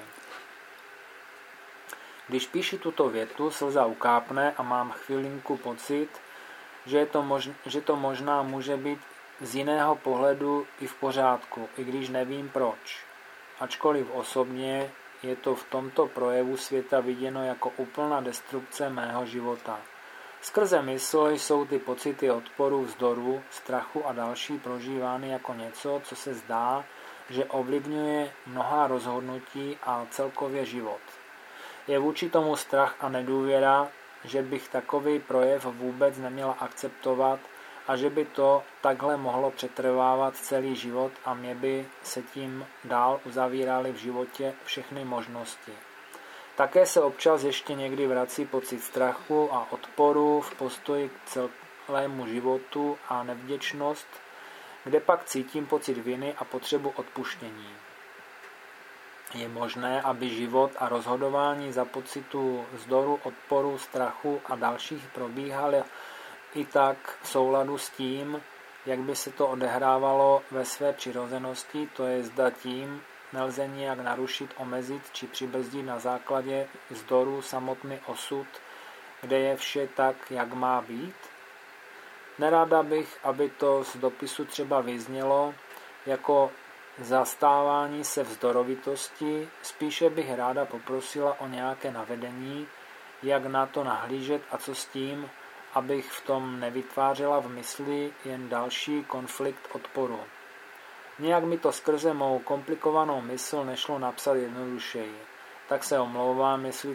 Když píši tuto větu, slza ukápne a mám chvilinku pocit, že to možná může být z jiného pohledu i v pořádku, i když nevím proč. Ačkoliv osobně je to v tomto projevu světa viděno jako úplná destrukce mého života. Skrze mysl jsou ty pocity odporu, vzdoru, strachu a další prožívány jako něco, co se zdá, že ovlivňuje mnohá rozhodnutí a celkově život. Je vůči tomu strach a nedůvěra, že bych takový projev vůbec neměla akceptovat a že by to takhle mohlo přetrvávat celý život a mě by se tím dál uzavíraly v životě všechny možnosti. Také se občas ještě někdy vrací pocit strachu a odporu v postoji k celému životu a nevděčnost, kde pak cítím pocit viny a potřebu odpuštění. Je možné, aby život a rozhodování za pocitu vzdoru, odporu, strachu a dalších probíhaly i tak v souladu s tím, jak by se to odehrávalo ve své přirozenosti, to je zda tím nelze nijak narušit, omezit či přibrzdit na základě vzdoru samotný osud, kde je vše tak, jak má být? Neráda bych, aby to z dopisu třeba vyznělo jako zastávání se vzdorovitosti, spíše bych ráda poprosila o nějaké navedení, jak na to nahlížet a co s tím, abych v tom nevytvářela v mysli jen další konflikt odporu. Nějak mi to skrze mou komplikovanou mysl nešlo napsat jednodušeji. Tak se omlouvám, jestli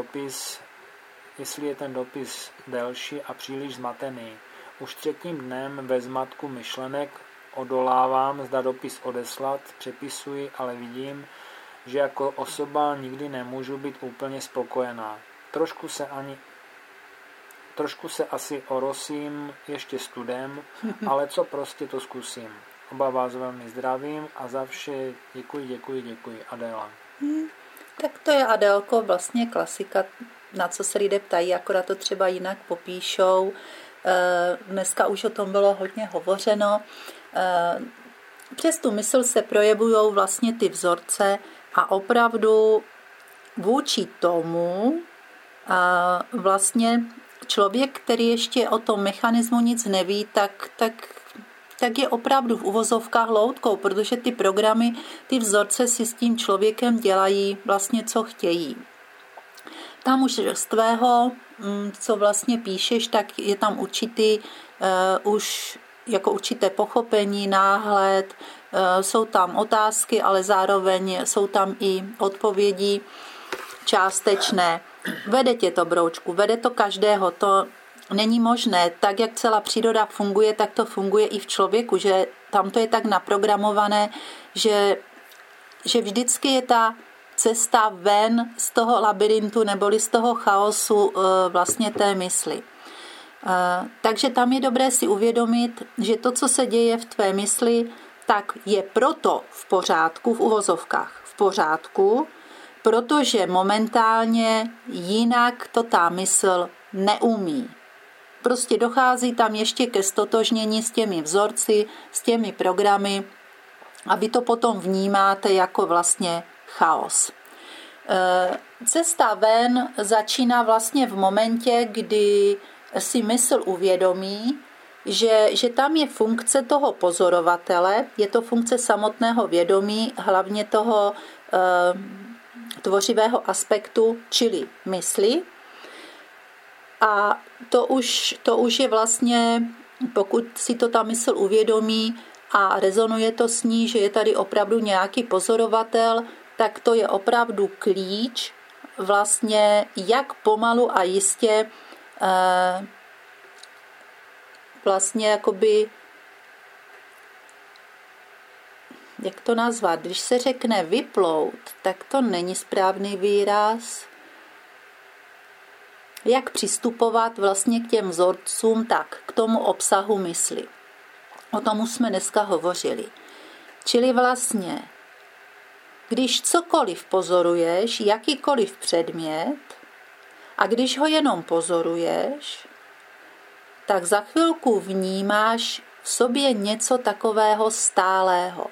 je ten dopis delší a příliš zmatený. Už třetím dnem ve zmatku myšlenek odolávám, zda dopis odeslat, přepisuji, ale vidím, že jako osoba nikdy nemůžu být úplně spokojená. Trošku se asi orosím ještě studem, ale co prostě to zkusím. Oba vás velmi zdravím a za vše děkuji. Adéla. Tak to je, Adélko, vlastně klasika, na co se lidé ptají, akorát to třeba jinak popíšou. Dneska už o tom bylo hodně hovořeno. Přes tu mysl se projevují vlastně ty vzorce a opravdu vůči tomu vlastně člověk, který ještě o tom mechanismu nic neví, tak je opravdu v uvozovkách loutkou, protože ty programy, ty vzorce si s tím člověkem dělají vlastně, co chtějí. Tam už z tvého, co vlastně píšeš, tak je tam už jako určité pochopení, náhled, jsou tam otázky, ale zároveň jsou tam i odpovědi částečné. Vede tě to, broučku, vede to každého, to není možné. Tak, jak celá příroda funguje, tak to funguje i v člověku, že tam to je tak naprogramované, že vždycky je ta cesta ven z toho labirintu neboli z toho chaosu vlastně té mysli. Takže tam je dobré si uvědomit, že to, co se děje v tvé mysli, tak je proto v pořádku, v uvozovkách v pořádku, protože momentálně jinak to ta mysl neumí. Prostě dochází tam ještě ke stotožnění s těmi vzorci, s těmi programy a vy to potom vnímáte jako vlastně chaos. Cesta ven začíná vlastně v momentě, kdy si mysl uvědomí, že tam je funkce toho pozorovatele, je to funkce samotného vědomí, hlavně toho tvořivého aspektu, čili mysli. A to už je vlastně pokud si to ta mysl uvědomí a rezonuje to s ní, že je tady opravdu nějaký pozorovatel, tak to je opravdu klíč vlastně, jak pomalu a jistě vlastně jakoby, jak to nazvat, když se řekne vyplout, tak to není správný výraz. Jak přistupovat vlastně k těm vzorcům, tak k tomu obsahu mysli. O tom už jsme dneska hovořili. Čili vlastně, když cokoliv pozoruješ, jakýkoliv předmět, a když ho jenom pozoruješ, tak za chvilku vnímáš v sobě něco takového stálého.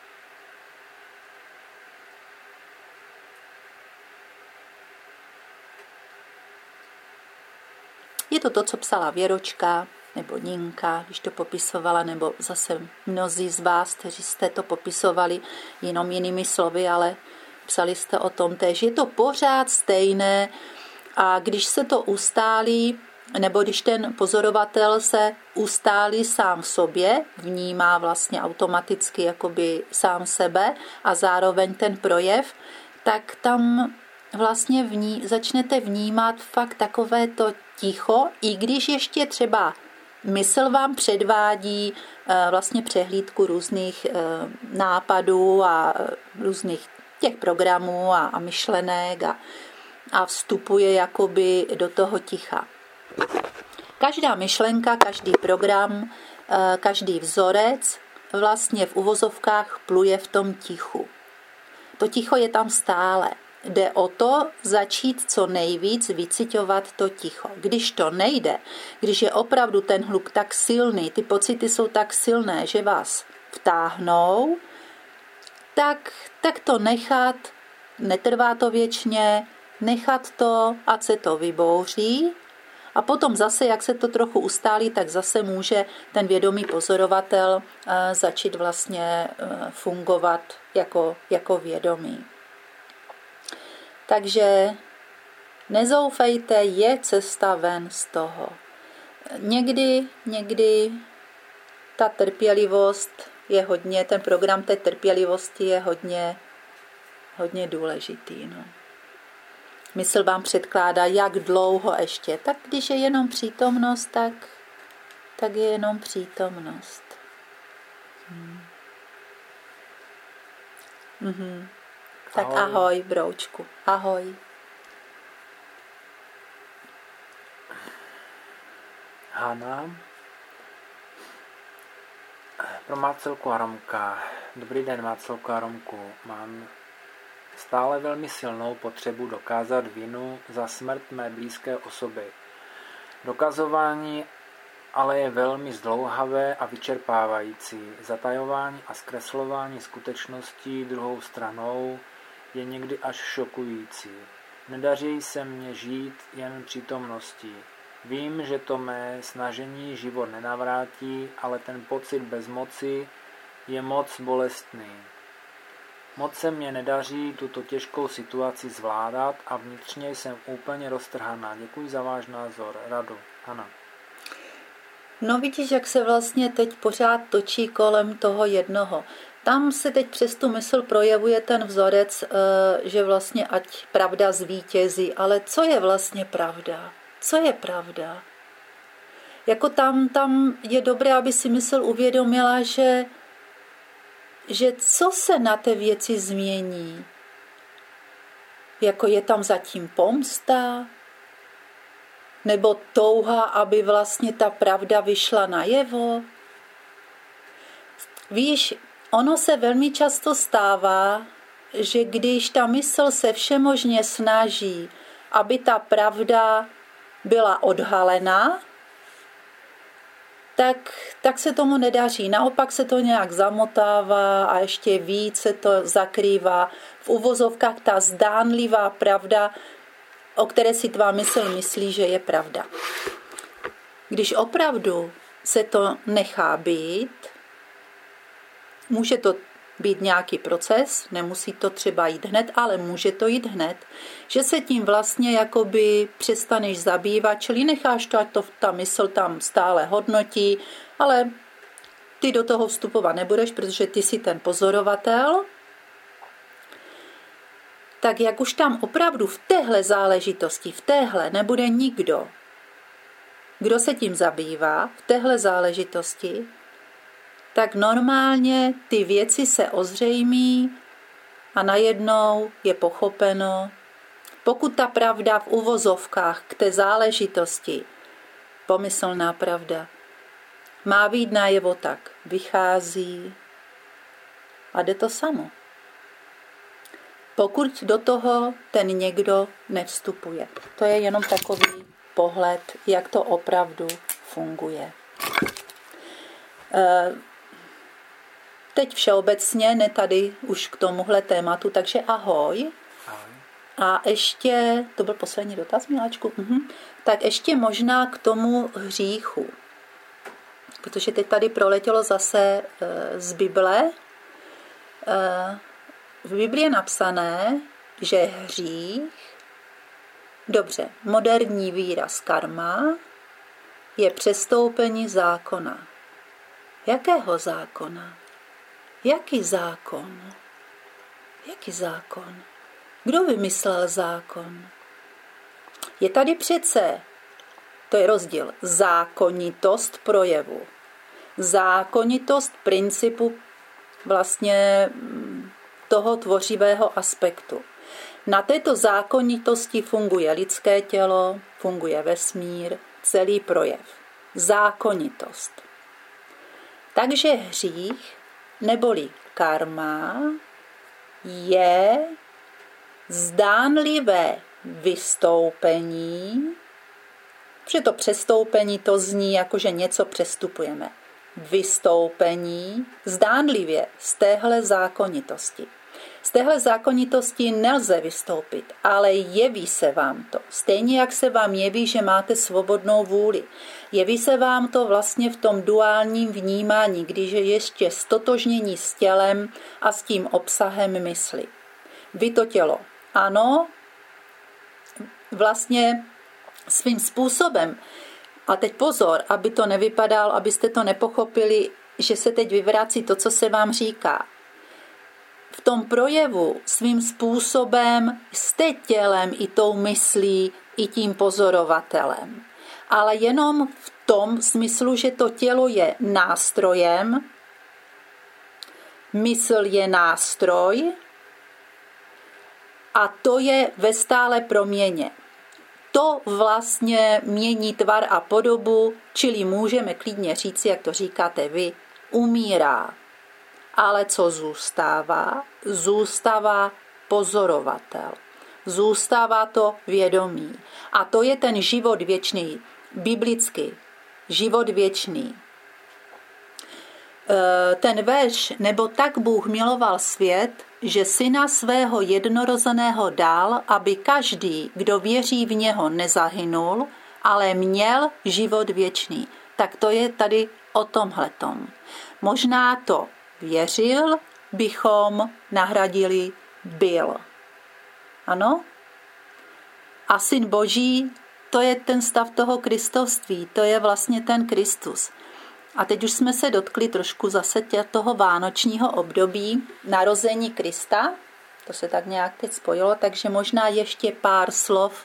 Je to to, co psala Věročka nebo Ninka, když to popisovala, nebo zase mnozí z vás, kteří jste to popisovali jenom jinými slovy, ale psali jste o tom též. Je to pořád stejné a když se to ustálí, nebo když ten pozorovatel se ustálí sám v sobě, vnímá vlastně automaticky jakoby sám sebe a zároveň ten projev, tak tam vlastně začnete vnímat fakt takové to ticho, i když ještě třeba mysl vám předvádí vlastně přehlídku různých nápadů a různých těch programů a myšlenek a vstupuje jakoby do toho ticha. Každá myšlenka, každý program, každý vzorec vlastně v uvozovkách pluje v tom tichu. To ticho je tam stále. Jde o to začít co nejvíc vyciťovat to ticho. Když to nejde, když je opravdu ten hluk tak silný, ty pocity jsou tak silné, že vás vtáhnou, tak to nechat, netrvá to věčně, nechat to, ať se to vybouří a potom zase, jak se to trochu ustálí, tak zase může ten vědomý pozorovatel začít vlastně fungovat jako vědomý. Takže nezoufejte, je cesta ven z toho. Někdy ta trpělivost je hodně, ten program té trpělivosti je hodně důležitý. No. Mysl vám předkládá, jak dlouho ještě. Tak když je jenom přítomnost, tak je jenom přítomnost. Tak ahoj, broučku. Ahoj. Hana. Pro Marcelku a Romka. Dobrý den, Marcelku a Romku. Mám stále velmi silnou potřebu dokázat vinu za smrt mé blízké osoby. Dokazování ale je velmi zdlouhavé a vyčerpávající. Zatajování a zkreslování skutečností druhou stranou je někdy až šokující. Nedaří se mně žít jen přítomností. Vím, že to mé snažení život nenavrátí, ale ten pocit bezmoci je moc bolestný. Moc se mně nedaří tuto těžkou situaci zvládat a vnitřně jsem úplně roztrhaná. Děkuji za váš názor. Radu. Hana. No vidíš, jak se vlastně teď pořád točí kolem toho jednoho. Tam se teď přes tu mysl projevuje ten vzorec, že vlastně ať pravda zvítězí. Ale co je vlastně pravda? Co je pravda? Jako tam je dobré, aby si mysl uvědomila, že co se na té věci změní? Jako je tam zatím pomsta? Nebo touha, aby vlastně ta pravda vyšla najevo? Víš, ono se velmi často stává, že když ta mysl se všemožně snaží, aby ta pravda byla odhalena, tak se tomu nedaří. Naopak se to nějak zamotává a ještě víc se to zakrývá. V uvozovkách ta zdánlivá pravda, o které si tvá mysl myslí, že je pravda. Když opravdu se to nechá být, může to být nějaký proces, nemusí to třeba jít hned, ale může to jít hned, že se tím vlastně jakoby přestaneš zabývat, čili necháš to, ať to ta mysl tam stále hodnotí, ale ty do toho vstupovat nebudeš, protože ty jsi ten pozorovatel. Tak jak už tam opravdu v téhle záležitosti, v téhle nebude nikdo, kdo se tím zabývá, v téhle záležitosti, tak normálně ty věci se ozřejmí a najednou je pochopeno, pokud ta pravda v uvozovkách k té záležitosti, pomyslná pravda, má být najevo, tak vychází a jde to samo. Pokud do toho ten někdo nevstupuje. To je jenom takový pohled, jak to opravdu funguje. Teď všeobecně, ne tady už k tomuhle tématu, takže ahoj. Ahoj. A ještě, to byl poslední dotaz, miláčku? Tak ještě možná k tomu hříchu. Protože teď tady proletělo zase z Bible. V Biblii je napsané, že hřích, dobře, moderní výraz karma, je přestoupení zákona. Jakého zákona? Jaký zákon? Jaký zákon? Kdo vymyslel zákon? Je tady přece, to je rozdíl, zákonitost projevu. Zákonitost principu vlastně toho tvořivého aspektu. Na této zákonitosti funguje lidské tělo, funguje vesmír, celý projev. Zákonitost. Takže hřích neboli karma je zdánlivé vystoupení, protože to přestoupení to zní jako, že něco přestupujeme. Vystoupení zdánlivě z téhle zákonitosti. Z téhle zákonitosti nelze vystoupit, ale jeví se vám to. Stejně jak se vám jeví, že máte svobodnou vůli. Jeví se vám to vlastně v tom duálním vnímání, když je ještě stotožnění s tělem a s tím obsahem mysli. Vy to tělo, ano, vlastně svým způsobem. A teď pozor, aby to nevypadalo, abyste to nepochopili, že se teď vyvrací to, co se vám říká. V tom projevu svým způsobem jste tělem i tou myslí, i tím pozorovatelem. Ale jenom v tom smyslu, že to tělo je nástrojem, mysl je nástroj a to je ve stále proměně. To vlastně mění tvar a podobu, čili můžeme klidně říct, jak to říkáte vy, umírá. Ale co zůstává? Zůstává pozorovatel. Zůstává to vědomí. A to je ten život věčný, biblický život věčný. Ten verš, nebo tak Bůh miloval svět, že syna svého jednorozeného dal, aby každý, kdo věří v něho, nezahynul, ale měl život věčný. Tak to je tady o tomhletom. Možná to věřil, bychom nahradili byl. Ano? A syn Boží, to je ten stav toho kristovství, to je vlastně ten Kristus. A teď už jsme se dotkli trošku zase toho vánočního období narození Krista. To se tak nějak teď spojilo, takže možná ještě pár slov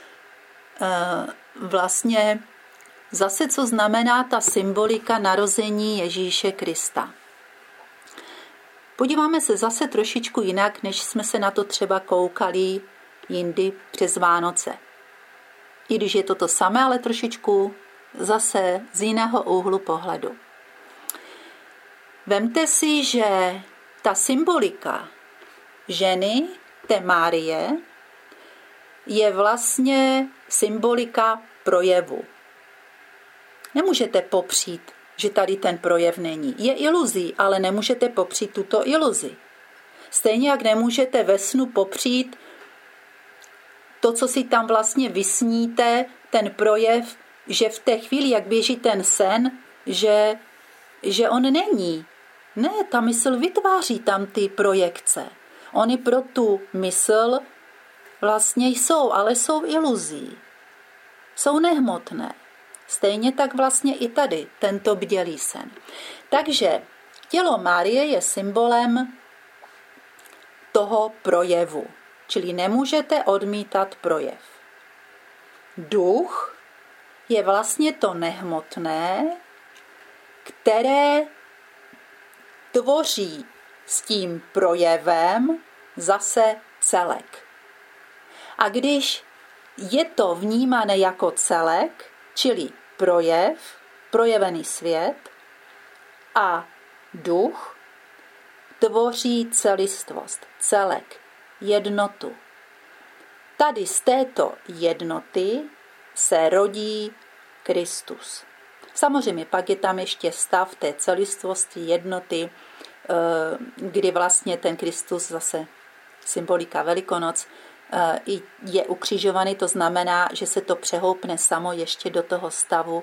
vlastně zase, co znamená ta symbolika narození Ježíše Krista. Podíváme se zase trošičku jinak, než jsme se na to třeba koukali jindy přes Vánoce. I když je to to samé, ale trošičku zase z jiného úhlu pohledu. Vemte si, že ta symbolika ženy, té Márie, je vlastně symbolika projevu. Nemůžete popřít, že tady ten projev není. Je iluzí, ale nemůžete popřít tuto iluzi. Stejně jak nemůžete ve snu popřít to, co si tam vlastně vysníte, ten projev, že v té chvíli, jak běží ten sen, že on není. Ne, ta mysl vytváří tam ty projekce. Oni pro tu mysl vlastně jsou, ale jsou iluzí. Jsou nehmotné. Stejně tak vlastně i tady tento bdělý sen. Takže tělo Marie je symbolem toho projevu. Čili nemůžete odmítat projev. Duch je vlastně to nehmotné, které tvoří s tím projevem zase celek. A když je to vnímané jako celek, čili projev, projevený svět a duch, tvoří celistvost, celek, jednotu. Tady z této jednoty se rodí Kristus. Samozřejmě pak je tam ještě stav té celistvosti, jednoty, kdy vlastně ten Kristus, zase symbolika Velikonoc, je ukřižovaný, to znamená, že se to přehoupne samo ještě do toho stavu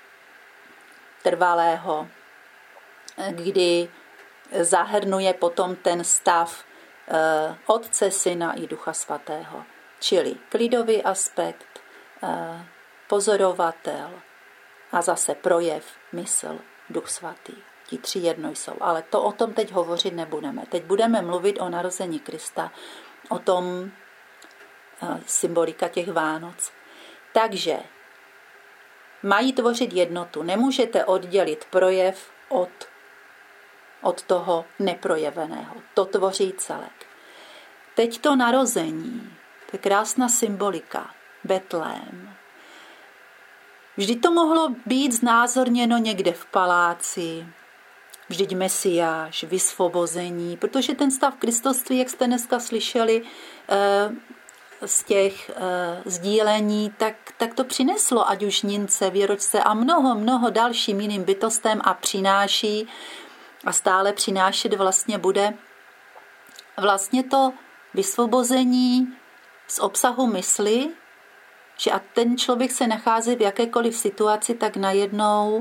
trvalého, kdy zahrnuje potom ten stav Otce, Syna i Ducha Svatého. Čili klidový aspekt, pozorovatel a zase projev, mysl, Duch Svatý. Ti tři jedno jsou, ale to o tom teď hovořit nebudeme. Teď budeme mluvit o narození Krista, o tom symbolika těch Vánoc. Takže mají tvořit jednotu. Nemůžete oddělit projev od toho neprojeveného. To tvoří celek. Teď to narození. To je krásná symbolika. Betlém. Vždy to mohlo být znázorněno někde v paláci, vždyť Mesiáš, vysvobození, protože ten stav kristoství, jak jste dneska slyšeli z těch sdílení, tak to přineslo ať už Nince, Věročce a mnoho dalším jiným bytostem a přináší a stále přinášet vlastně bude vlastně to vysvobození z obsahu mysli, že a ten člověk se nachází v jakékoliv situaci, tak najednou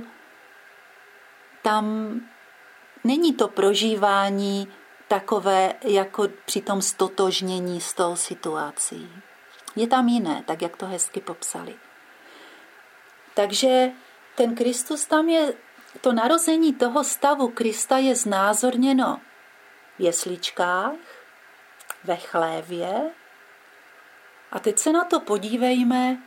tam není to prožívání takové jako při tom stotožnění s tou situací. Je tam jiné, tak jak to hezky popsali. Takže ten Kristus tam je, to narození toho stavu Krista je znázorněno v jesličkách, ve chlévě. A teď se na to podívejme,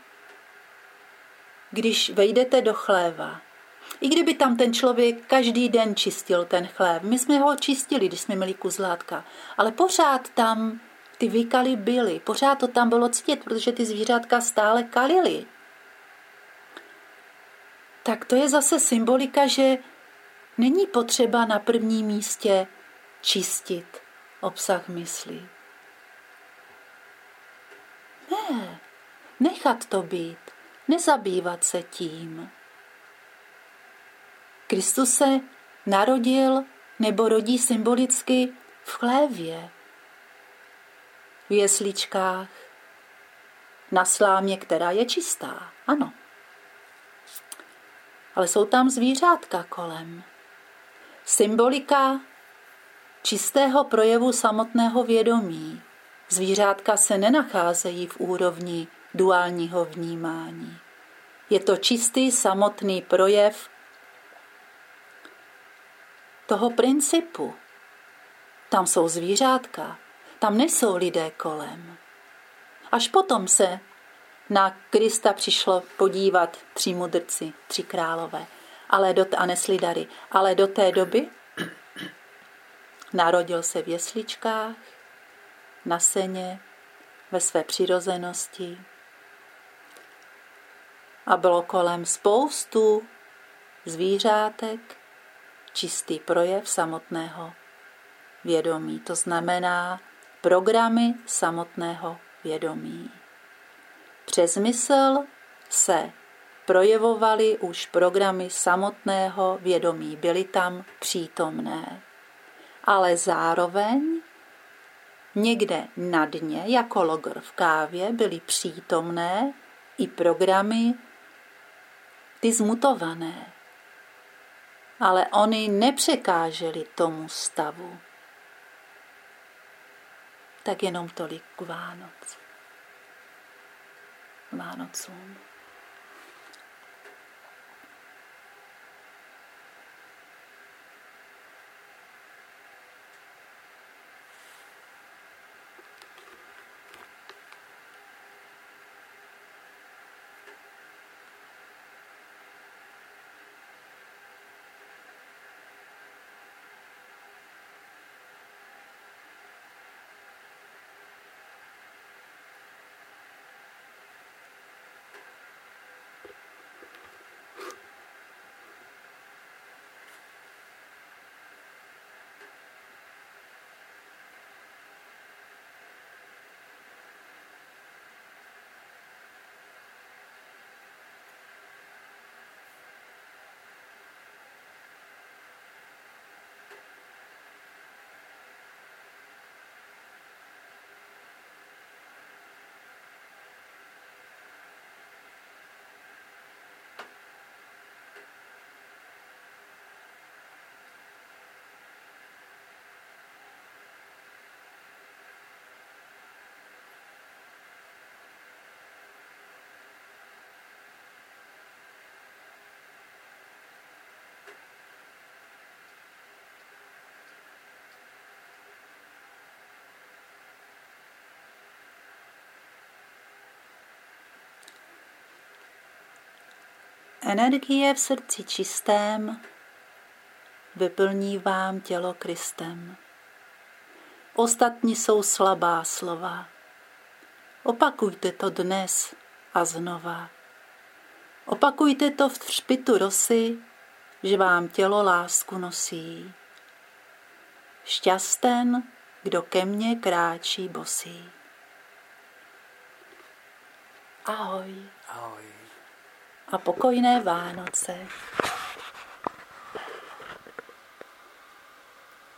když vejdete do chléva. I kdyby tam ten člověk každý den čistil ten chlév. My jsme ho čistili, když jsme měli kuzlátka. Ale pořád tam ty výkaly byly. Pořád to tam bylo cítit, protože ty zvířátka stále kalily. Tak to je zase symbolika, že není potřeba na prvním místě čistit obsah mysli. Ne, nechat to být, nezabývat se tím. Kristus se narodil nebo rodí symbolicky v chlévě, v jesličkách, na slámě, která je čistá, ano. Ale jsou tam zvířátka kolem. Symbolika čistého projevu samotného vědomí. Zvířátka se nenacházejí v úrovni duálního vnímání. Je to čistý samotný projev toho principu. Tam jsou zvířátka, tam nejsou lidé kolem. Až potom se na Krista přišlo podívat 3 mudrci, 3 králové, a nesli dary. Ale do té doby narodil se v jesličkách, na seně, ve své přirozenosti a bylo kolem spoustu zvířátek, čistý projev samotného vědomí. To znamená programy samotného vědomí. Přes mysl se projevovaly už programy samotného vědomí, byly tam přítomné. Ale zároveň někde na dně, jako logor v kávě, byly přítomné i programy ty zmutované. ale oni nepřekáželi tomu stavu. Tak jenom tolik k Vánocům. Energie v srdci čistém vyplní vám tělo Kristem. Ostatní jsou slabá slova. Opakujte to dnes a znova. Opakujte to v třpitu rosy, že vám tělo lásku nosí. Šťasten, kdo ke mně kráčí bosý. Ahoj. Ahoj. A pokojné Vánoce.